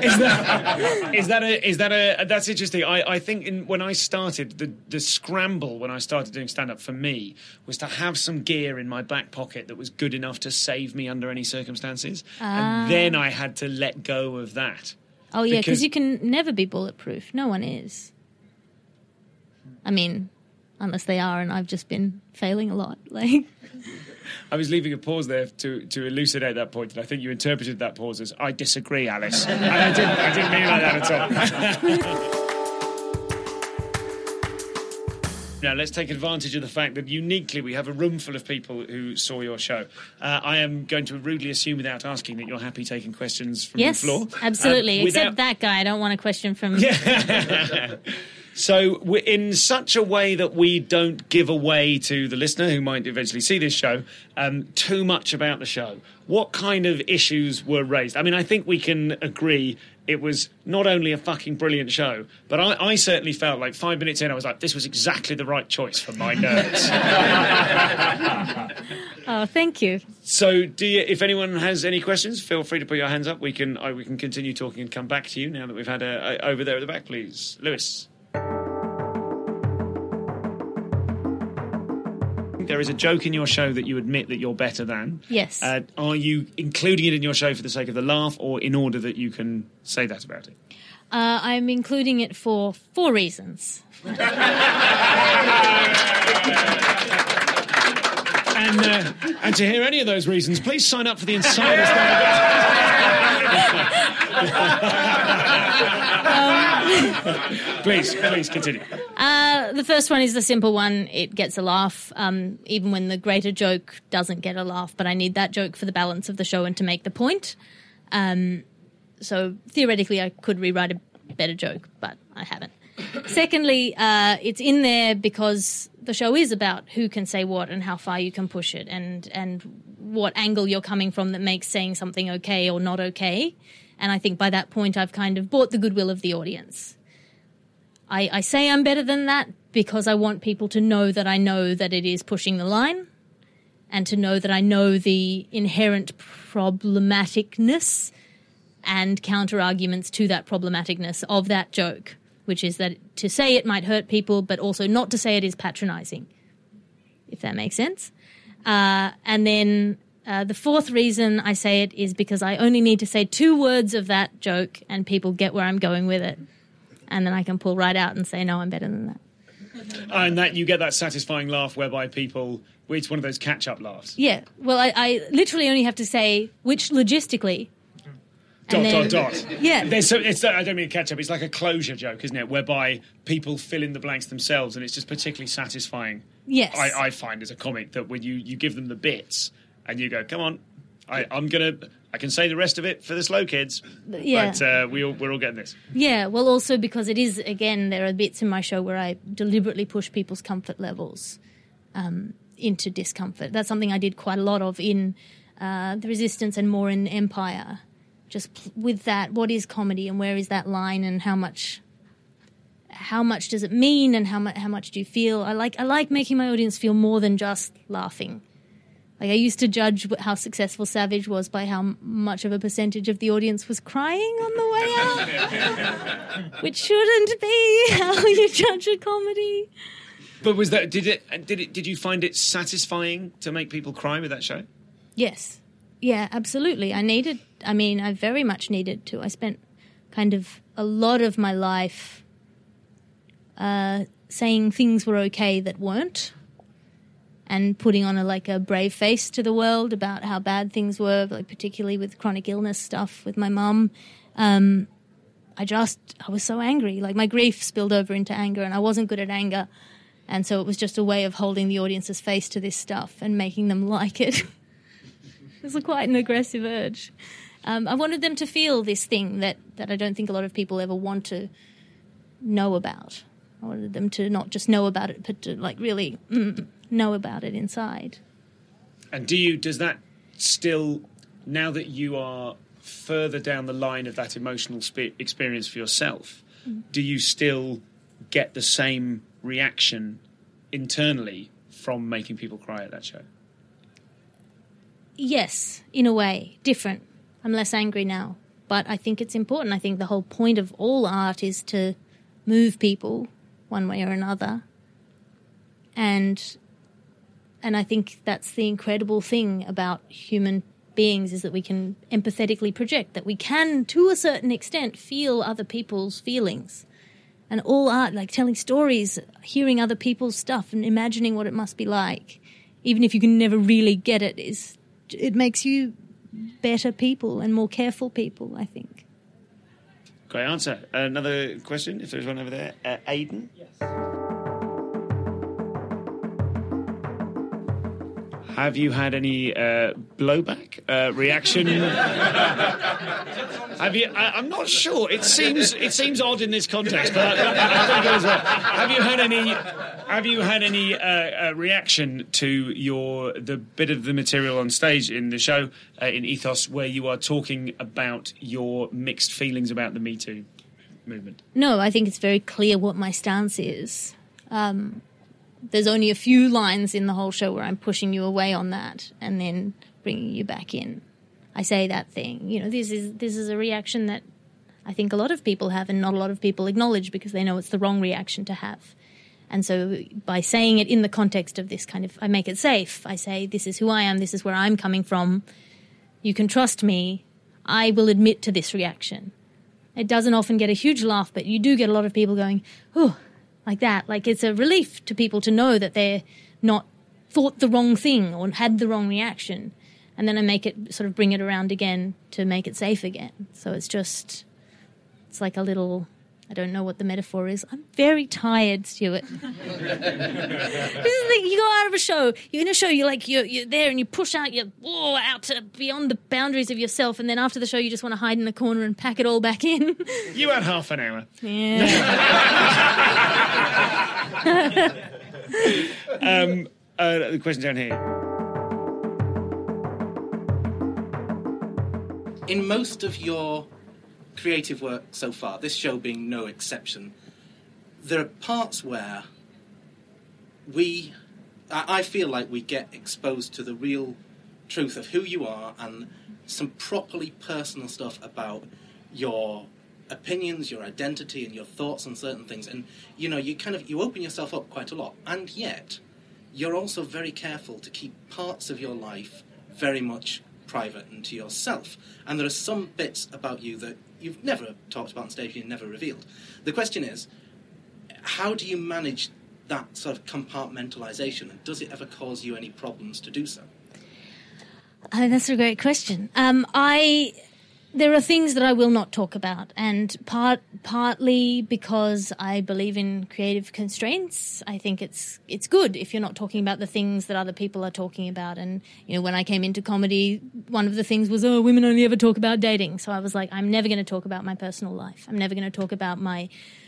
That's interesting. I think when I started, the scramble when I started doing stand-up for me was to have some gear in my back pocket that was good enough to save me under any circumstances. And then I had to let go of that. Oh, yeah, because you can never be bulletproof. No one is. I mean, unless they are, and I've just been failing a lot. I was leaving a pause there to elucidate that point, and I think you interpreted that pause as, I disagree, Alice. And I didn't mean it like that at all. Now, let's take advantage of the fact that uniquely we have a room full of people who saw your show. I am going to rudely assume, without asking, that you're happy taking questions from the floor. Yes, absolutely. Except that guy, I don't want a question from... So we're in such a way that we don't give away to the listener who might eventually see this show too much about the show. What kind of issues were raised? I mean, I think we can agree it was not only a fucking brilliant show, but I certainly felt like 5 minutes in, I was like, this was exactly the right choice for my nerves. Oh, thank you. So if anyone has any questions, feel free to put your hands up. We can continue talking and come back to you now that we've had over there at the back, please. Lewis. There is a joke in your show that you admit that you're better than. Yes. Are you including it in your show for the sake of the laugh, or in order that you can say that about it? I'm including it for 4 reasons. And to hear any of those reasons, please sign up for the Insider Please continue. The first one is the simple one. It gets a laugh, even when the greater joke doesn't get a laugh. But I need that joke for the balance of the show and to make the point. So theoretically, I could rewrite a better joke, but I haven't. Secondly, it's in there because the show is about who can say what and how far you can push it, and what angle you're coming from that makes saying something okay or not okay. And I think by that point, I've kind of bought the goodwill of the audience. I say I'm better than that because I want people to know that I know that it is pushing the line, and to know that I know the inherent problematicness and counter-arguments to that problematicness of that joke, which is that to say it might hurt people, but also not to say it is patronising, if that makes sense. And then the fourth reason I say it is because I only need to say 2 words of that joke and people get where I'm going with it. And then I can pull right out and say, no, I'm better than that. And that you get that satisfying laugh whereby people, it's one of those catch-up laughs. Yeah. Well, I literally only have to say which logistically. Dot. Yeah. I don't mean catch-up, it's like a closure joke, isn't it? Whereby people fill in the blanks themselves, and it's just particularly satisfying. Yes. I find as a comic that when you give them the bits and you go, come on, I can say the rest of it for the slow kids, yeah. But we're all getting this. Yeah, well, also because it is, again, there are bits in my show where I deliberately push people's comfort levels into discomfort. That's something I did quite a lot of in The Resistance and more in Empire. Just with that, what is comedy and where is that line and how much does it mean and how much do you feel? I like making my audience feel more than just laughing. Like I used to judge how successful Savage was by how much of a percentage of the audience was crying on the way out, which shouldn't be how you judge a comedy. But was that did you find it satisfying to make people cry with that show? Yes, yeah, absolutely. I very much needed to. I spent kind of a lot of my life saying things were okay that weren't. And putting on a brave face to the world about how bad things were, like particularly with chronic illness stuff with my mum. I was so angry. Like my grief spilled over into anger, and I wasn't good at anger. And so it was just a way of holding the audience's face to this stuff and making them like it. It was quite an aggressive urge. I wanted them to feel this thing that I don't think a lot of people ever want to know about. I wanted them to not just know about it, but to really know about it inside. And does that still, now that you are further down the line of that emotional experience for yourself, do you still get the same reaction internally from making people cry at that show? Yes, in a way, different. I'm less angry now, but I think it's important. I think the whole point of all art is to move people one way or another. And I think that's the incredible thing about human beings, is that we can empathetically project, that we can, to a certain extent, feel other people's feelings. And all art, like telling stories, hearing other people's stuff and imagining what it must be like, even if you can never really get it, it makes you better people and more careful people, I think. Great answer. Another question, if there's one over there. Aidan? Yes. Have you had any blowback reaction? Have you? I'm not sure. It seems odd in this context, but I think it was right. Have you had any reaction to the bit of the material on stage in the show in Ethos where you are talking about your mixed feelings about the Me Too movement? No, I think it's very clear what my stance is. There's only a few lines in the whole show where I'm pushing you away on that and then bringing you back in. I say that thing. This is a reaction that I think a lot of people have and not a lot of people acknowledge because they know it's the wrong reaction to have. And so by saying it in the context of this kind of, I make it safe. I say, this is who I am, this is where I'm coming from. You can trust me. I will admit to this reaction. It doesn't often get a huge laugh, but you do get a lot of people going, oh, like that. Like it's a relief to people to know that they're not thought the wrong thing or had the wrong reaction. And then I make it, sort of bring it around again to make it safe again. So it's like a little, I don't know what the metaphor is. I'm very tired, Stuart. This is the thing, you go out of a show, you're in a show, you're there and you push out, out to beyond the boundaries of yourself, and then after the show you just want to hide in the corner and pack it all back in. You had half an hour. Yeah. The question down here. In most of your creative work so far, this show being no exception, there are parts where I feel like we get exposed to the real truth of who you are and some properly personal stuff about your opinions, your identity, and your thoughts on certain things. And, you know, you open yourself up quite a lot. And yet, you're also very careful to keep parts of your life very much private and to yourself. And there are some bits about you that you've never talked about on stage, you've never revealed. The question is, how do you manage that sort of compartmentalisation, and does it ever cause you any problems to do so? That's a great question. There are things that I will not talk about, and partly because I believe in creative constraints. I think it's good if you're not talking about the things that other people are talking about. And, you know, when I came into comedy, one of the things was, women only ever talk about dating. So I was like, I'm never going to talk about my personal life. I'm never going to talk about my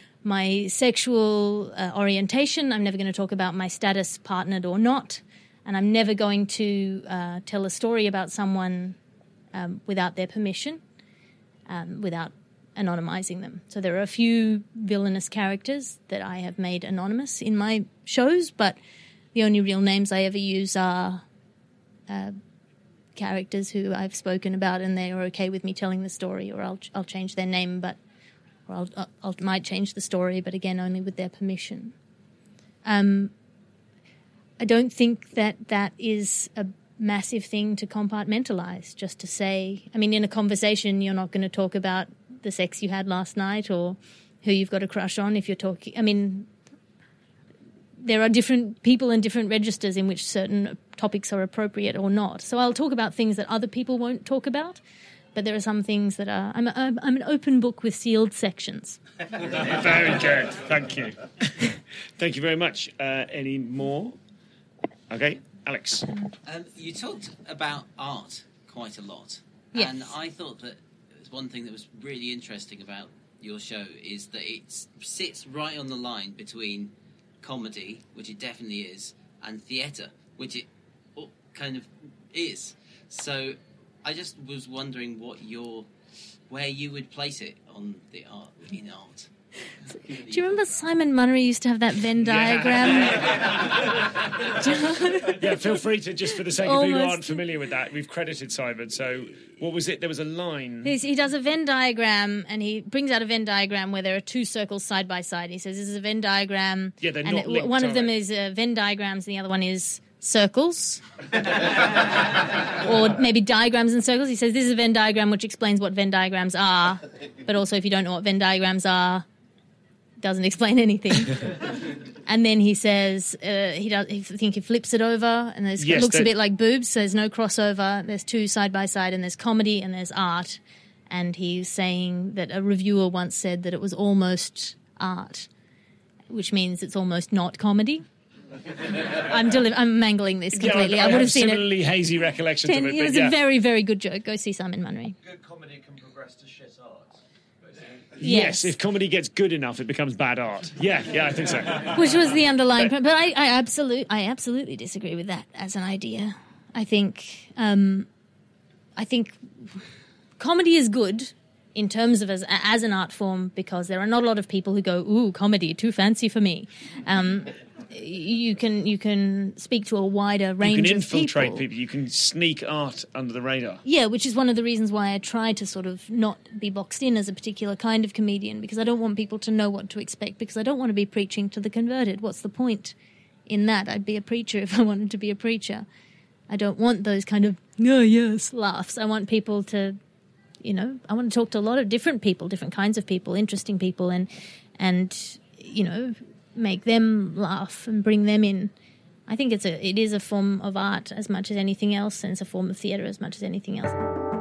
sexual orientation. I'm never going to talk about my status, partnered or not. And I'm never going to tell a story about someone without their permission. Without anonymizing them. So there are a few villainous characters that I have made anonymous in my shows, but the only real names I ever use are characters who I've spoken about and they are okay with me telling the story, or I'll change their name, or I might change the story, but again, only with their permission. I don't think that is a massive thing to compartmentalize, just to say, I mean, in a conversation, you're not going to talk about the sex you had last night or who you've got a crush on if you're talking. I mean, there are different people and different registers in which certain topics are appropriate or not. So I'll talk about things that other people won't talk about, but there are some things that are... I'm an open book with sealed sections. Very good. Thank you. Thank you very much. Any more? Okay. Alex. You talked about art quite a lot. Yes. And I thought that one thing that was really interesting about your show is that it sits right on the line between comedy, which it definitely is, and theatre, which it kind of is. So I just was wondering where you would place it on the art, in art. Do you remember Simon Munnery used to have that Venn diagram? Yeah, feel free to, just for the sake of people who aren't familiar with that, we've credited Simon. So what was it? There was a line. He does a Venn diagram, and he brings out a Venn diagram where there are two circles side by side. He says this is a Venn diagram. Yeah, they're not linked, one of them is Venn diagrams, and the other one is circles. Or maybe diagrams and circles. He says this is a Venn diagram which explains what Venn diagrams are, but also if you don't know what Venn diagrams are, doesn't explain anything. And then he says he flips it over, and it looks a bit like boobs, so there's no crossover. There's two side by side, and there's comedy and there's art. And he's saying that a reviewer once said that it was almost art, which means it's almost not comedy. I'm mangling this completely. Yeah, I would have seen similarly it. hazy recollections of it. It was a very, very good joke. Go see Simon Munnery. Good comedy can progress to shit art. Yes, if comedy gets good enough, it becomes bad art. Yeah, I think so. Which was the underlying... But I absolutely disagree with that as an idea. I think comedy is good in terms of as an art form because there are not a lot of people who go, ooh, comedy, too fancy for me. You can speak to a wider range of people. You can infiltrate people. You can sneak art under the radar. Yeah, which is one of the reasons why I try to sort of not be boxed in as a particular kind of comedian, because I don't want people to know what to expect, because I don't want to be preaching to the converted. What's the point in that? I'd be a preacher if I wanted to be a preacher. I don't want those kind of, oh, yes, laughs. I want people to, I want to talk to a lot of different people, different kinds of people, interesting people, and make them laugh and bring them in. I think it is a form of art as much as anything else, and it's a form of theatre as much as anything else.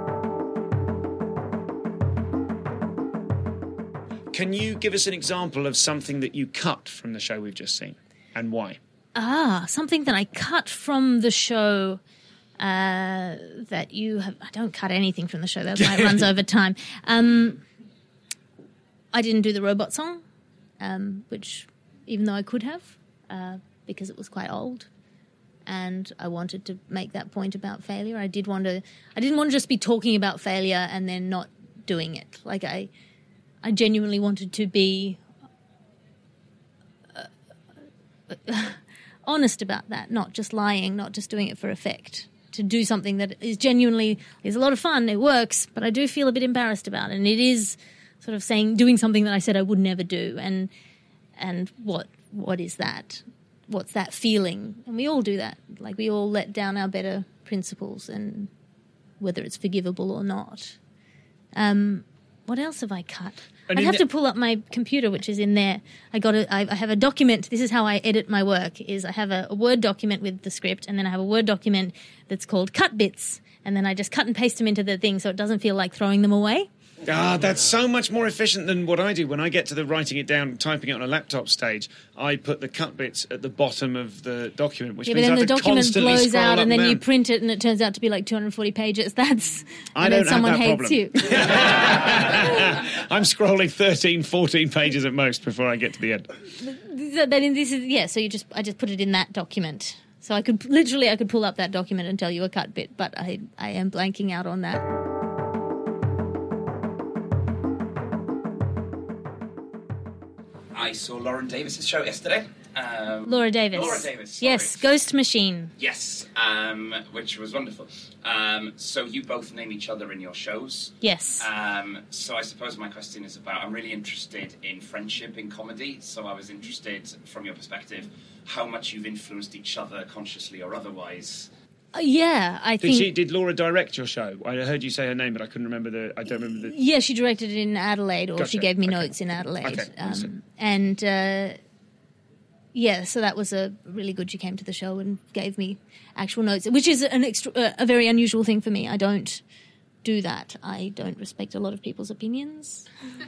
Can you give us an example of something that you cut from the show we've just seen, and why? Something that I cut from the show that you have... I don't cut anything from the show. That's why it runs over time. I didn't do the robot song, which... even though I could have, because it was quite old, and I wanted to make that point about failure. I didn't want to just be talking about failure and then not doing it. Like I genuinely wanted to be honest about that, not just lying, not just doing it for effect. To do something that is genuinely is a lot of fun, it works, but I do feel a bit embarrassed about it. And it is sort of doing something that I said I would never do. And what is that? What's that feeling? And we all do that. Like, we all let down our better principles, and whether it's forgivable or not. What else have I cut? I'd have to pull up my computer, which is in there. I have a document. This is how I edit my work, is I have a Word document with the script, and then I have a Word document that's called cut bits, and then I just cut and paste them into the thing so it doesn't feel like throwing them away. That's so much more efficient than what I do. When I get to the writing it down, typing it on a laptop stage, I put the cut bits at the bottom of the document, which means I have to constantly blows scroll out, up and then down. you print it, and it turns out to be like 240 pages. I don't someone have that hates problem. you. I'm scrolling 13, 14 pages at most before I get to the end. So I just put it in that document. So I could pull up that document and tell you a cut bit, but I am blanking out on that. I saw Lauren Davis's show yesterday. Laura Davis. Sorry. Yes, Ghost Machine. Yes, which was wonderful. So you both name each other in your shows. Yes. So I suppose my question is I'm really interested in friendship in comedy, so I was interested, from your perspective, how much you've influenced each other, consciously or otherwise. I think... Did Laura direct your show? I heard you say her name, but I couldn't remember I don't remember the... Yeah, she directed it in Adelaide, or Gotcha. she gave me notes in Adelaide. Okay. So that was a really good. She came to the show and gave me actual notes, which is a very unusual thing for me. I don't do that. I don't respect a lot of people's opinions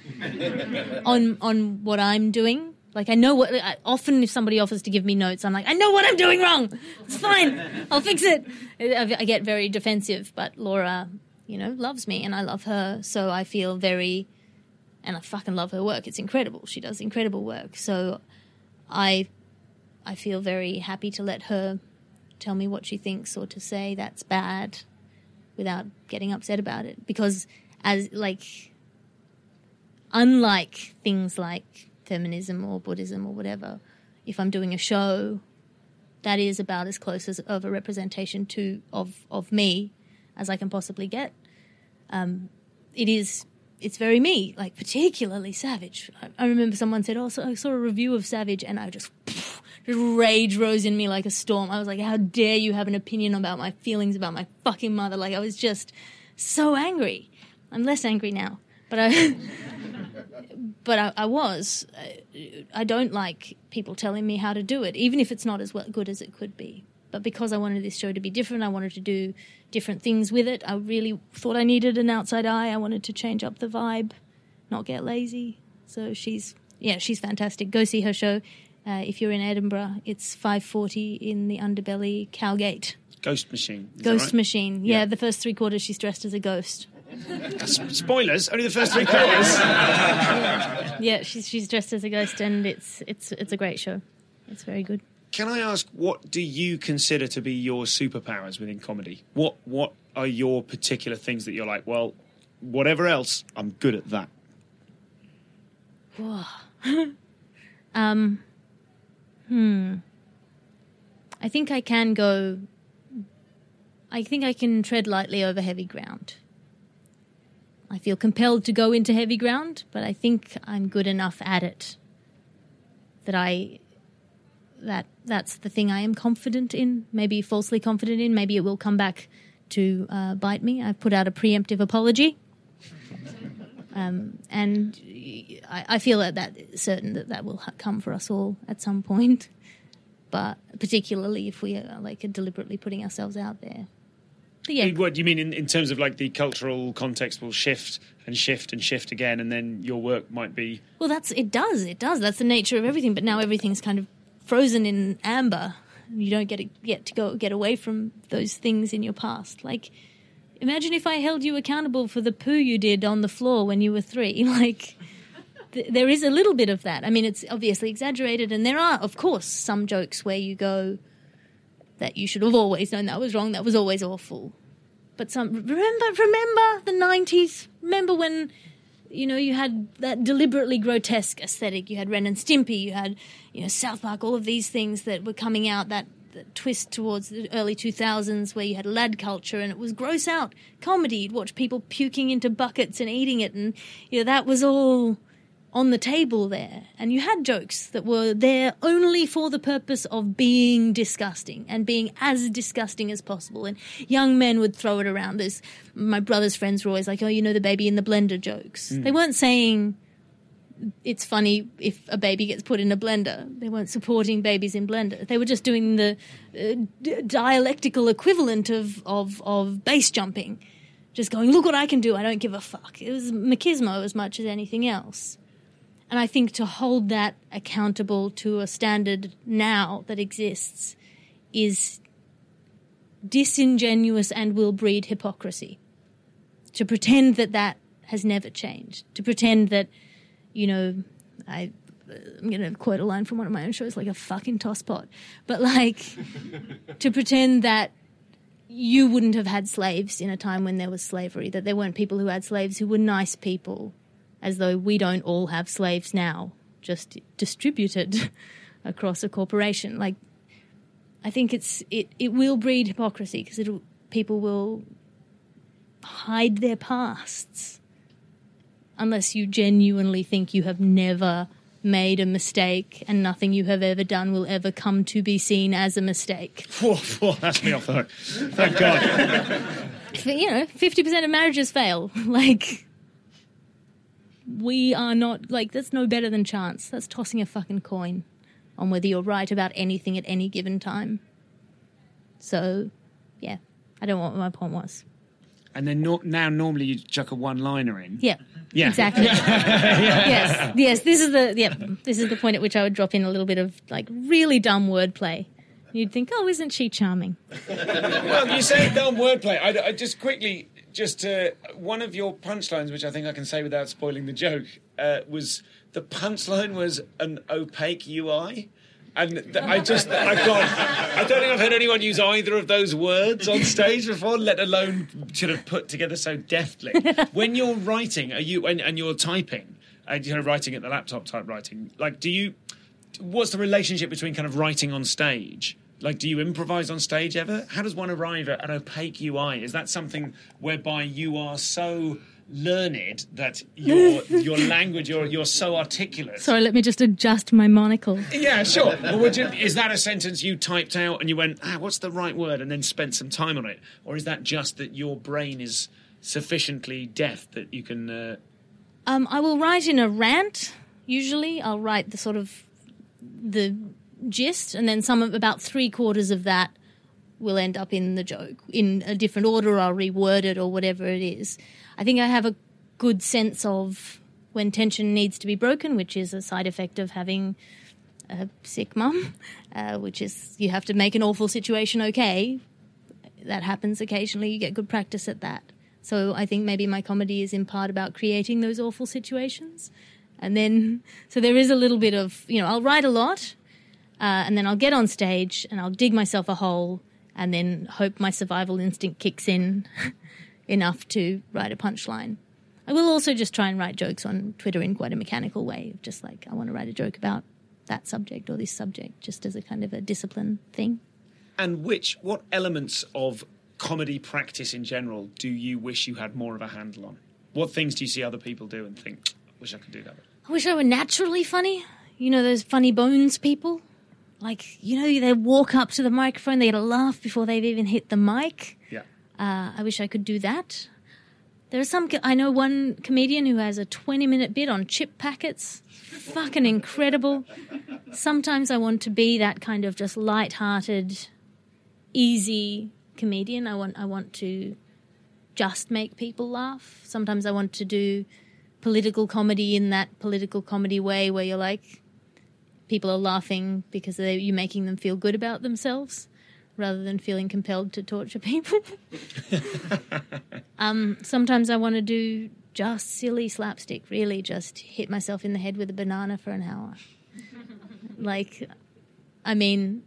on what I'm doing. Like, I know often if somebody offers to give me notes, I'm like, I know what I'm doing wrong. It's fine. I'll fix it. I get very defensive, but Laura, loves me and I love her. So I feel and I fucking love her work. It's incredible. She does incredible work. So I feel very happy to let her tell me what she thinks, or to say that's bad without getting upset about it. Because unlike things like feminism or Buddhism or whatever, if I'm doing a show, that is about as close of a representation of me as I can possibly get. It's very me, like particularly Savage. I remember someone said, so I saw a review of Savage, and I just rage rose in me like a storm. I was like, how dare you have an opinion about my feelings about my fucking mother? Like, I was just so angry. I'm less angry now, but I was. I don't like people telling me how to do it, even if it's not as good as it could be. But because I wanted this show to be different, I wanted to do different things with it. I really thought I needed an outside eye. I wanted to change up the vibe, not get lazy. So she's fantastic. Go see her show. If you're in Edinburgh, it's 5:40 in the Underbelly, Cowgate. Ghost Machine. Ghost Machine. Yeah, the first 3 quarters she's dressed as a ghost. Spoilers, only the first 3 quarters. Yeah, she's dressed as a ghost, and it's a great show. It's very good. Can I ask, what do you consider to be your superpowers within comedy? What are your particular things that you're like, well, whatever else, I'm good at that? I think I can tread lightly over heavy ground. I feel compelled to go into heavy ground, but I think I'm good enough at it that's the thing I am confident in, maybe falsely confident in. Maybe it will come back to bite me. I've put out a preemptive apology. And I feel certain that will come for us all at some point, but particularly if we are deliberately putting ourselves out there. But yeah. What do you mean in terms of like the cultural context will shift and shift and shift again, and then your work might be... Well, it does. That's the nature of everything, but now everything's kind of frozen in amber. You don't get away from those things in your past. Like, imagine if I held you accountable for the poo you did on the floor when you were 3. Like, there is a little bit of that. I mean, it's obviously exaggerated, and there are, of course, some jokes where you go, that you should have always known that was wrong, that was always awful. But remember the 90s? Remember when you had that deliberately grotesque aesthetic. You had Ren and Stimpy, you had, South Park, all of these things that were coming out, that twist towards the early 2000s where you had lad culture and it was gross out comedy. You'd watch people puking into buckets and eating it, and that was all on the table there. And you had jokes that were there only for the purpose of being disgusting and being as disgusting as possible. And young men would throw it around. My brother's friends were always like, the baby in the blender jokes. They weren't saying it's funny if a baby gets put in a blender. They weren't supporting babies in blender. They were just doing the dialectical equivalent of base jumping. Just going, look what I can do, I don't give a fuck. It was machismo as much as anything else. And I think to hold that accountable to a standard now that exists is disingenuous and will breed hypocrisy. To pretend that has never changed. To pretend that, I'm going to quote a line from one of my own shows, like a fucking tosspot. But to pretend that you wouldn't have had slaves in a time when there was slavery, that there weren't people who had slaves who were nice people, as though we don't all have slaves now, just distributed across a corporation. I think it will breed hypocrisy because people will hide their pasts unless you genuinely think you have never made a mistake and nothing you have ever done will ever come to be seen as a mistake. That's me off the hook. Thank God. 50% of marriages fail. We are not, that's no better than chance. That's tossing a fucking coin on whether you're right about anything at any given time. So, yeah, I don't know what my point was. And then now normally you chuck a one-liner in. Yeah. Exactly. Yes. This is the point at which I would drop in a little bit of really dumb wordplay. You'd think, oh, isn't she charming? Well, you say dumb wordplay. I just quickly, one of your punchlines, which I think I can say without spoiling the joke, was the punchline was an opaque UI. And I don't think I've heard anyone use either of those words on stage before, let alone sort of put together so deftly. When you're writing, and you're typing, and you're writing at the laptop typewriting, what's the relationship between kind of writing on stage? Do you improvise on stage ever? How does one arrive at an opaque UI? Is that something whereby you are so learned that your language, you're so articulate? Sorry, let me just adjust my monocle. Yeah, sure. Well, is that a sentence you typed out and you went, what's the right word, and then spent some time on it? Or is that just that your brain is sufficiently deft that you can... I will write in a rant, usually. I'll write the sort of the gist, and then about 3/4 of that will end up in the joke. In a different order, I'll reword it or whatever it is. I think I have a good sense of when tension needs to be broken, which is a side effect of having a sick mum, which is you have to make an awful situation okay. That happens occasionally. You get good practice at that. So I think maybe my comedy is in part about creating those awful situations. And then, so there is a little bit of, I'll write a lot, and then I'll get on stage and I'll dig myself a hole and then hope my survival instinct kicks in enough to write a punchline. I will also just try and write jokes on Twitter in quite a mechanical way, just I want to write a joke about that subject or this subject, just as a kind of a discipline thing. And what elements of comedy practice in general do you wish you had more of a handle on? What things do you see other people do and think, I wish I could do that? I wish I were naturally funny. Those funny bones people? They walk up to the microphone, they get a laugh before they've even hit the mic. Yeah. I wish I could do that. I know one comedian who has a 20-minute bit on chip packets. Fucking incredible. Sometimes I want to be that kind of just light-hearted, easy comedian. I want to just make people laugh. Sometimes I want to do political comedy in that political comedy way where you're people are laughing because you're making them feel good about themselves rather than feeling compelled to torture people. Sometimes I want to do just silly slapstick, really just hit myself in the head with a banana for an hour. I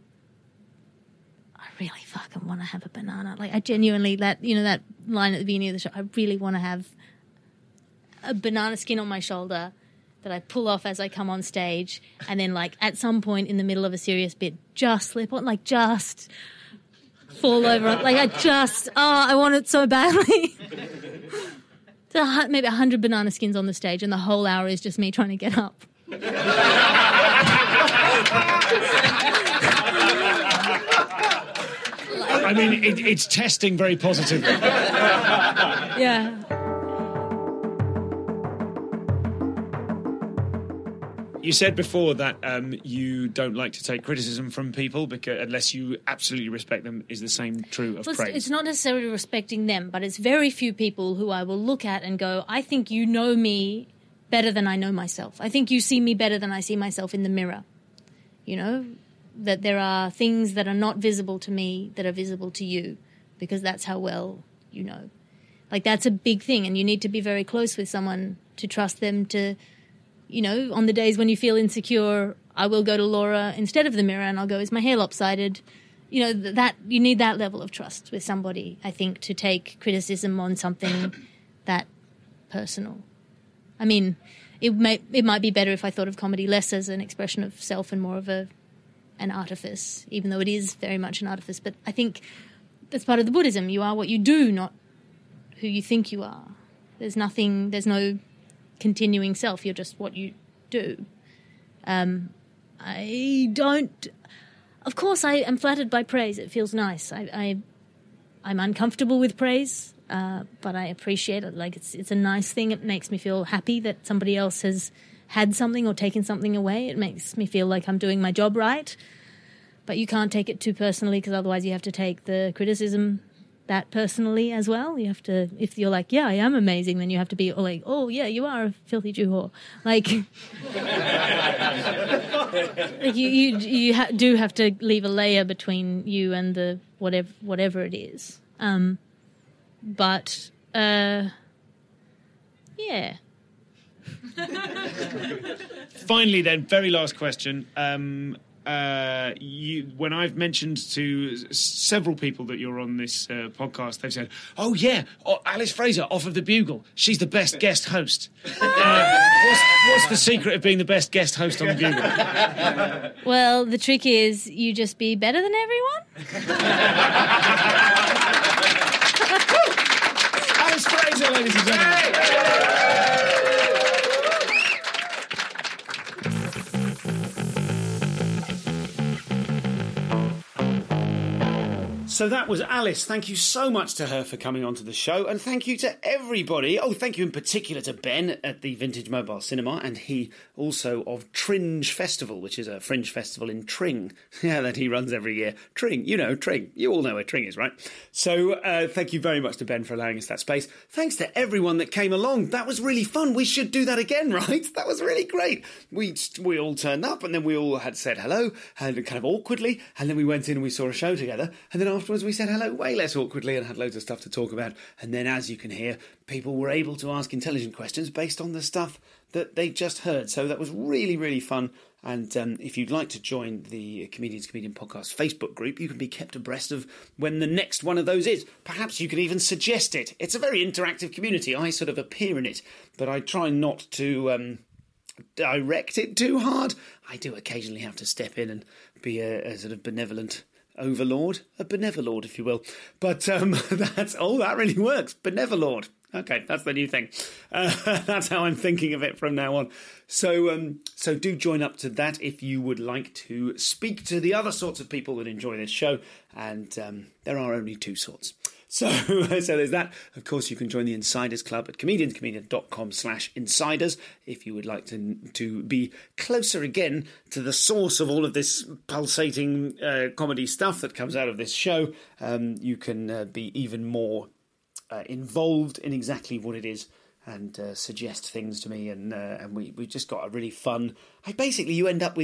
really fucking want to have a banana. I genuinely, that line at the beginning of the show, I really want to have a banana skin on my shoulder that I pull off as I come on stage, and then like at some point in the middle of a serious bit, just slip on, like just fall over. Like I want it so badly. So maybe 100 banana skins on the stage, and the whole hour is just me trying to get up. I mean, it's testing very positively. Yeah. You said before that you don't like to take criticism from people because unless you absolutely respect them. Is the same true of praise? It's not necessarily respecting them, but it's very few people who I will look at and go, I think you know me better than I know myself. I think you see me better than I see myself in the mirror. You know, that there are things that are not visible to me that are visible to you because that's how well you know. Like, that's a big thing, and you need to be very close with someone to trust them to... You know, on the days when you feel insecure, I will go to Laura instead of the mirror and I'll go, is my hair lopsided? You know, that you need that level of trust with somebody, I think, to take criticism on something that personal. I mean, it might be better if I thought of comedy less as an expression of self and more of an artifice, even though it is very much an artifice. But I think that's part of the Buddhism. You are what you do, not who you think you are. There's no continuing self, you're just what you do. I don't... Of course, I am flattered by praise. It feels nice. I'm uncomfortable with praise, but I appreciate it. Like, it's a nice thing. It makes me feel happy that somebody else has had something or taken something away. It makes me feel like I'm doing my job right. But you can't take it too personally because otherwise you have to take the criticism that personally as well. You have to, if you're like, yeah, I am amazing, then you have to be like, oh yeah, you are a filthy Jew whore. Like, you do have to leave a layer between you and the whatever it is. But yeah. Finally, then, very last question. When I've mentioned to several people that you're on this podcast, they've said, oh yeah, Alice Fraser off of The Bugle, she's the best guest host. What's the secret of being the best guest host on The Bugle? Well, the trick is you just be better than everyone. Alice Fraser, ladies and gentlemen. So that was Alice. Thank you so much to her for coming onto the show, and thank you to everybody. Oh, thank you in particular to Ben at the Vintage Mobile Cinema, and he also of Tringe Festival, which is a fringe festival in Tring. Yeah, that he runs every year. Tring, you know, Tring. You all know where Tring is, right? So thank you very much to Ben for allowing us that space. Thanks to everyone that came along. That was really fun. We should do that again, right? That was really great. We all turned up, and then we all had said hello, and kind of awkwardly, and then we went in and we saw a show together, and then afterwards we said hello way less awkwardly and had loads of stuff to talk about. And then, as you can hear, people were able to ask intelligent questions based on the stuff that they just heard. So that was really, really fun. And if you'd like to join the Comedians Comedian Podcast Facebook group, you can be kept abreast of when the next one of those is. Perhaps you can even suggest it. It's a very interactive community. I sort of appear in it, but I try not to direct it too hard. I do occasionally have to step in and be a sort of benevolent overlord, a benevolord, if you will. But that really works. Benevolord. Okay, that's the new thing. That's how I'm thinking of it from now on. So do join up to that if you would like to speak to the other sorts of people that enjoy this show. And there are only two sorts. So there's that. Of course, you can join the Insiders Club at comedianscomedian.com/insiders if you would like to be closer again to the source of all of this pulsating comedy stuff that comes out of this show. You can be even more involved in exactly what it is and suggest things to me, and we just got a really fun... you end up with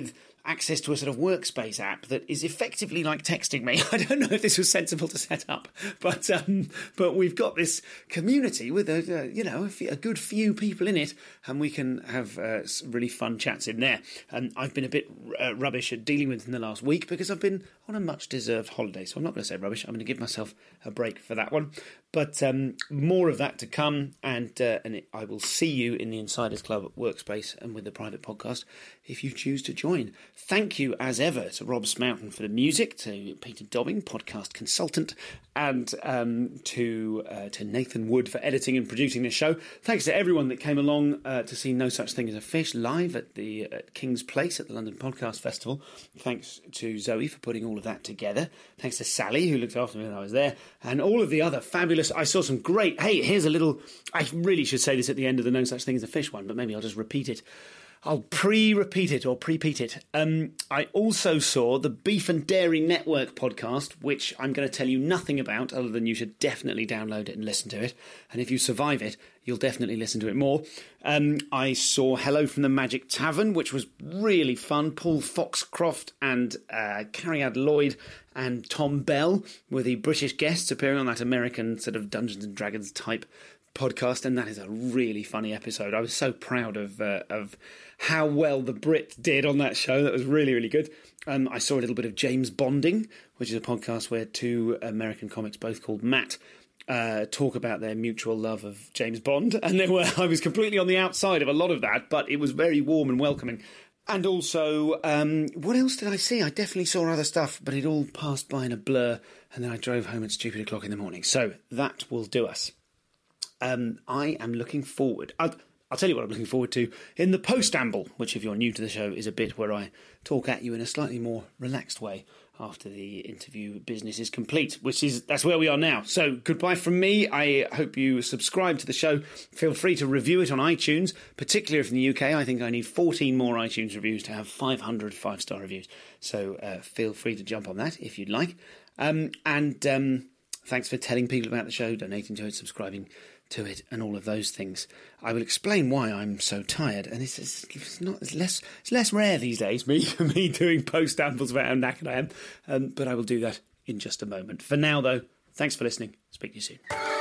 access to a sort of workspace app that is effectively like texting me. I don't know if this was sensible to set up, but we've got this community with a good few people in it, and we can have some really fun chats in there. And I've been a bit rubbish at dealing with it in the last week because I've been on a much deserved holiday, so I'm not going to say rubbish. I'm going to give myself a break for that one. But more of that to come, and I will see you in the Insiders Club Workspace and with the private podcast if you choose to join. Thank you, as ever, to Rob Smoughton for the music, to Peter Dobbing, podcast consultant, and to Nathan Wood for editing and producing this show. Thanks to everyone that came along to see No Such Thing as a Fish live at the King's Place at the London Podcast Festival. Thanks to Zoe for putting all of that together. Thanks to Sally, who looked after me when I was there, and all of the other fabulous... I saw some great... Hey, here's a little... I really should say this at the end of the No Such Thing as a Fish one, but maybe I'll just repeat it. I'll pre-repeat it or pre-peat it. I also saw the Beef and Dairy Network podcast, which I'm going to tell you nothing about other than you should definitely download it and listen to it. And if you survive it, you'll definitely listen to it more. I saw Hello from the Magic Tavern, which was really fun. Paul Foxcroft and Carrie-Ad Lloyd and Tom Bell were the British guests appearing on that American sort of Dungeons and Dragons type podcast, and that is a really funny episode. I was so proud of how well the Brit did on that show. That was really, really good. I saw a little bit of James Bonding, which is a podcast where two American comics, both called Matt, talk about their mutual love of James Bond. And I was completely on the outside of a lot of that, but it was very warm and welcoming. And also, what else did I see? I definitely saw other stuff, but it all passed by in a blur, and then I drove home at stupid o'clock in the morning. So that will do us. I am looking forward. I'll tell you what I'm looking forward to in the post-amble, which, if you're new to the show, is a bit where I talk at you in a slightly more relaxed way after the interview business is complete, that's where we are now. So goodbye from me. I hope you subscribe to the show. Feel free to review it on iTunes, particularly if in the UK. I think I need 14 more iTunes reviews to have 500 5-star reviews. So feel free to jump on that if you'd like. Thanks for telling people about the show, donating to it, subscribing to it, and all of those things. I will explain why I'm so tired, and it's less rare these days, me doing post-ambles about how knackered I am, but I will do that in just a moment. For now, though, thanks for listening. Speak to you soon.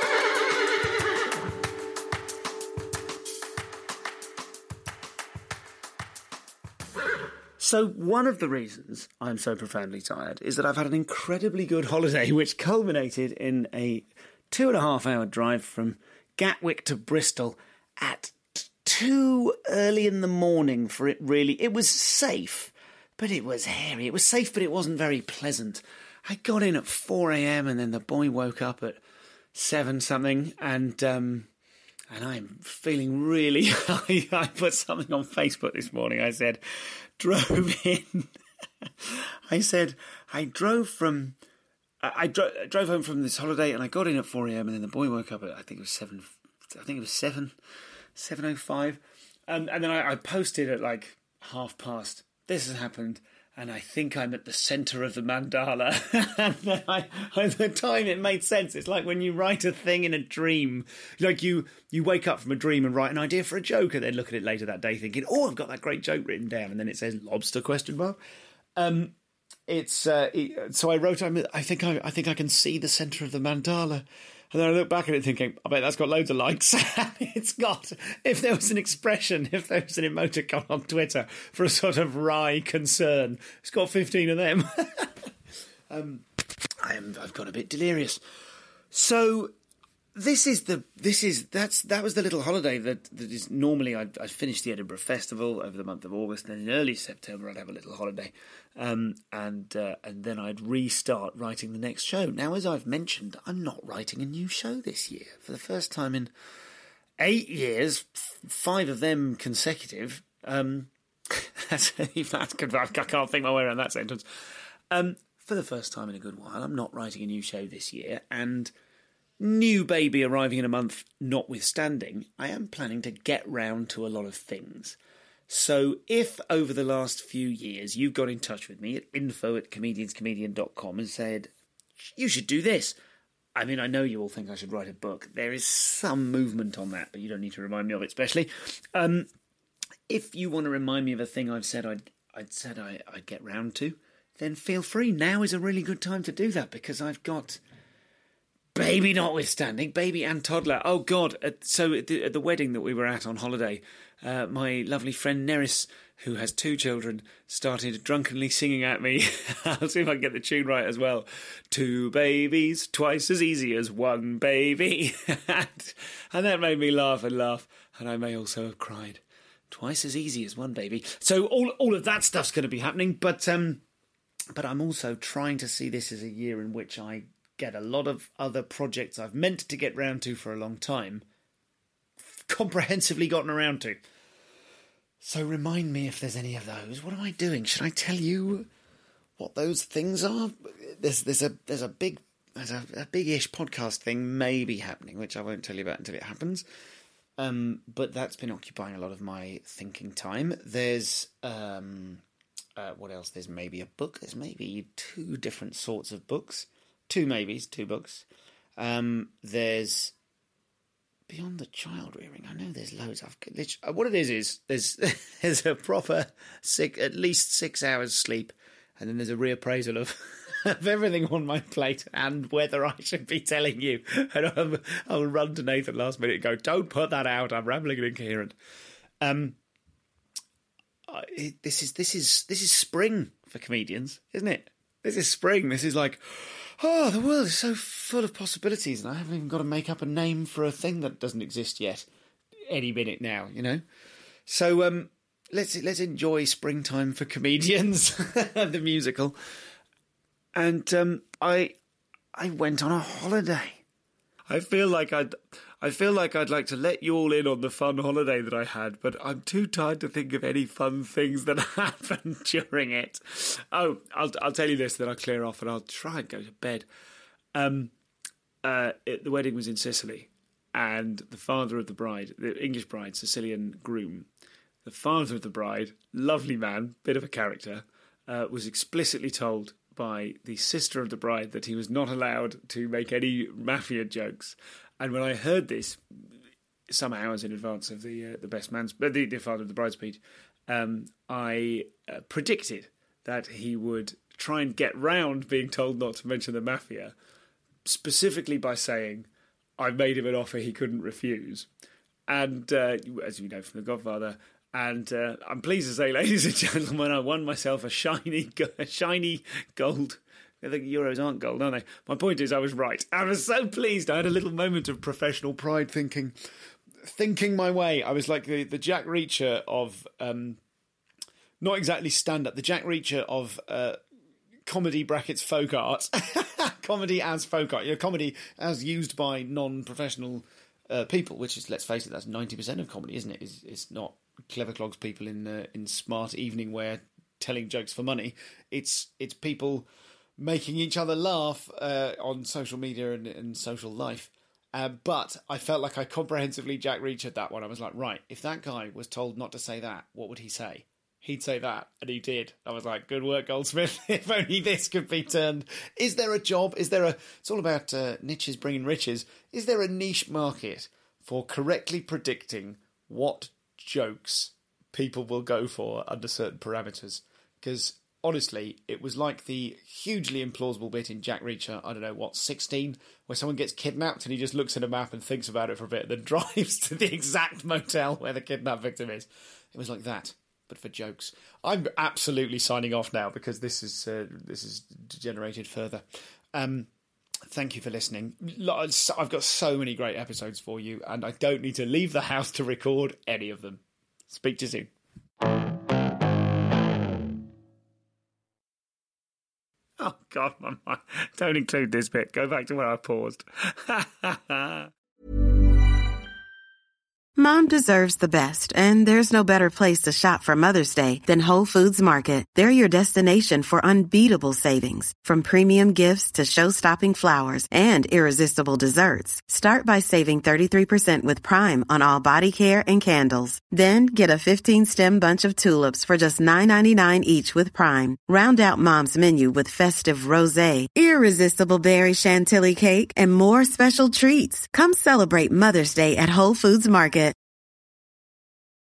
So one of the reasons I'm so profoundly tired is that I've had an incredibly good holiday, which culminated in a 2.5-hour drive from Gatwick to Bristol at too early in the morning for it really. It was safe, but it was hairy. It was safe, but it wasn't very pleasant. I got in at 4 a.m. and then the boy woke up at 7 something, and I'm feeling really... I put something on Facebook this morning. I said, drove in... I said, I drove home from this holiday, and I got in at 4 a.m. and then the boy woke up at, I think it was 7:05, and then I posted at like past. This has happened, and I think I'm at the centre of the mandala. And then at the time it made sense. It's like when you write a thing in a dream, like you wake up from a dream and write an idea for a joke, and then look at it later that day thinking, oh, I've got that great joke written down, and then it says lobster ? So I wrote, I think I can see the centre of the mandala. And then I look back at it thinking, I bet that's got loads of likes. It's got, if there was an expression, if there was an emoticon on Twitter for a sort of wry concern, it's got 15 of them. I've got a bit delirious. So that was the little holiday that is normally I'd finish the Edinburgh Festival over the month of August, and in early September I'd have a little holiday, and then I'd restart writing the next show. Now, as I've mentioned, I'm not writing a new show this year for the first time in 8 years, 5 of them consecutive. I can't think my way around that sentence. For the first time in a good while, I'm not writing a new show this year, and new baby arriving in a month notwithstanding, I am planning to get round to a lot of things. So if over the last few years you've got in touch with me at info@comedianscomedian.com and said, you should do this. I mean, I know you all think I should write a book. There is some movement on that, but you don't need to remind me of it, especially. If you want to remind me of a thing I've said I'd said I'd get round to, then feel free. Now is a really good time to do that because I've got baby notwithstanding, baby and toddler. Oh, God. So at the wedding that we were at on holiday, my lovely friend Neris, who has 2 children, started drunkenly singing at me. I'll see if I can get the tune right as well. 2 babies, twice as easy as 1 baby. And that made me laugh and laugh. And I may also have cried. Twice as easy as 1 baby. So all of that stuff's going to be happening. But I'm also trying to see this as a year in which I get a lot of other projects I've meant to get round to for a long time comprehensively gotten around to. So remind me if there's any of those. What am I doing? Should I tell you what those things are? There's a big-ish podcast thing maybe happening, which I won't tell you about until it happens. But that's been occupying a lot of my thinking time. There's what else? There's maybe a book. There's maybe 2 different sorts of books. 2 maybes, 2 books. There's Beyond the Child Rearing. I know there's loads. What it is there's a proper at least 6 hours sleep, and then there's a reappraisal of everything on my plate and whether I should be telling you. And I'll run to Nathan last minute and go, "Don't put that out. I'm rambling and incoherent." This is spring for comedians, isn't it? This is spring. This is like, oh, the world is so full of possibilities, and I haven't even got to make up a name for a thing that doesn't exist yet. Any minute now, you know. So let's enjoy Springtime for Comedians, the musical. And I went on a holiday. I feel like I'd like to let you all in on the fun holiday that I had, but I'm too tired to think of any fun things that happened during it. Oh, I'll tell you this, then I'll clear off and I'll try and go to bed. The wedding was in Sicily, and the father of the bride, the English bride, Sicilian groom, the father of the bride, lovely man, bit of a character, was explicitly told by the sister of the bride that he was not allowed to make any mafia jokes. And when I heard this, some hours in advance of the father of the bride speech, I predicted that he would try and get round being told not to mention the mafia, specifically by saying, "I made him an offer he couldn't refuse." And as you know from The Godfather, and I'm pleased to say, ladies and gentlemen, I won myself a shiny gold. The Euros aren't gold, are they? My point is, I was right. I was so pleased. I had a little moment of professional pride thinking my way. I was like the Jack Reacher of, not exactly stand-up, the Jack Reacher of comedy brackets folk art. Comedy as folk art. You know, comedy as used by non-professional people, which is, let's face it, that's 90% of comedy, isn't it? It's not clever clogs people in smart evening wear telling jokes for money. It's people making each other laugh on social media and social life. But I felt like I comprehensively Jack Reachered that one. I was like, right, if that guy was told not to say that, what would he say? He'd say that, and he did. I was like, good work, Goldsmith. If only this could be turned. Is there a job? It's all about niches bringing riches. Is there a niche market for correctly predicting what jokes people will go for under certain parameters? Because honestly, it was like the hugely implausible bit in Jack Reacher, 16, where someone gets kidnapped and he just looks at a map and thinks about it for a bit and then drives to the exact motel where the kidnapped victim is. It was like that, but for jokes. I'm absolutely signing off now because this is degenerated further. Thank you for listening. I've got so many great episodes for you, and I don't need to leave the house to record any of them. Speak to you soon. Oh, God, my mind. Don't include this bit. Go back to where I paused. Mom deserves the best, and there's no better place to shop for Mother's Day than Whole Foods Market. They're your destination for unbeatable savings, from premium gifts to show-stopping flowers and irresistible desserts. Start by saving 33% with Prime on all body care and candles. Then get a 15-stem bunch of tulips for just $9.99 each with Prime. Round out Mom's menu with festive rosé, irresistible berry chantilly cake, and more special treats. Come celebrate Mother's Day at Whole Foods Market.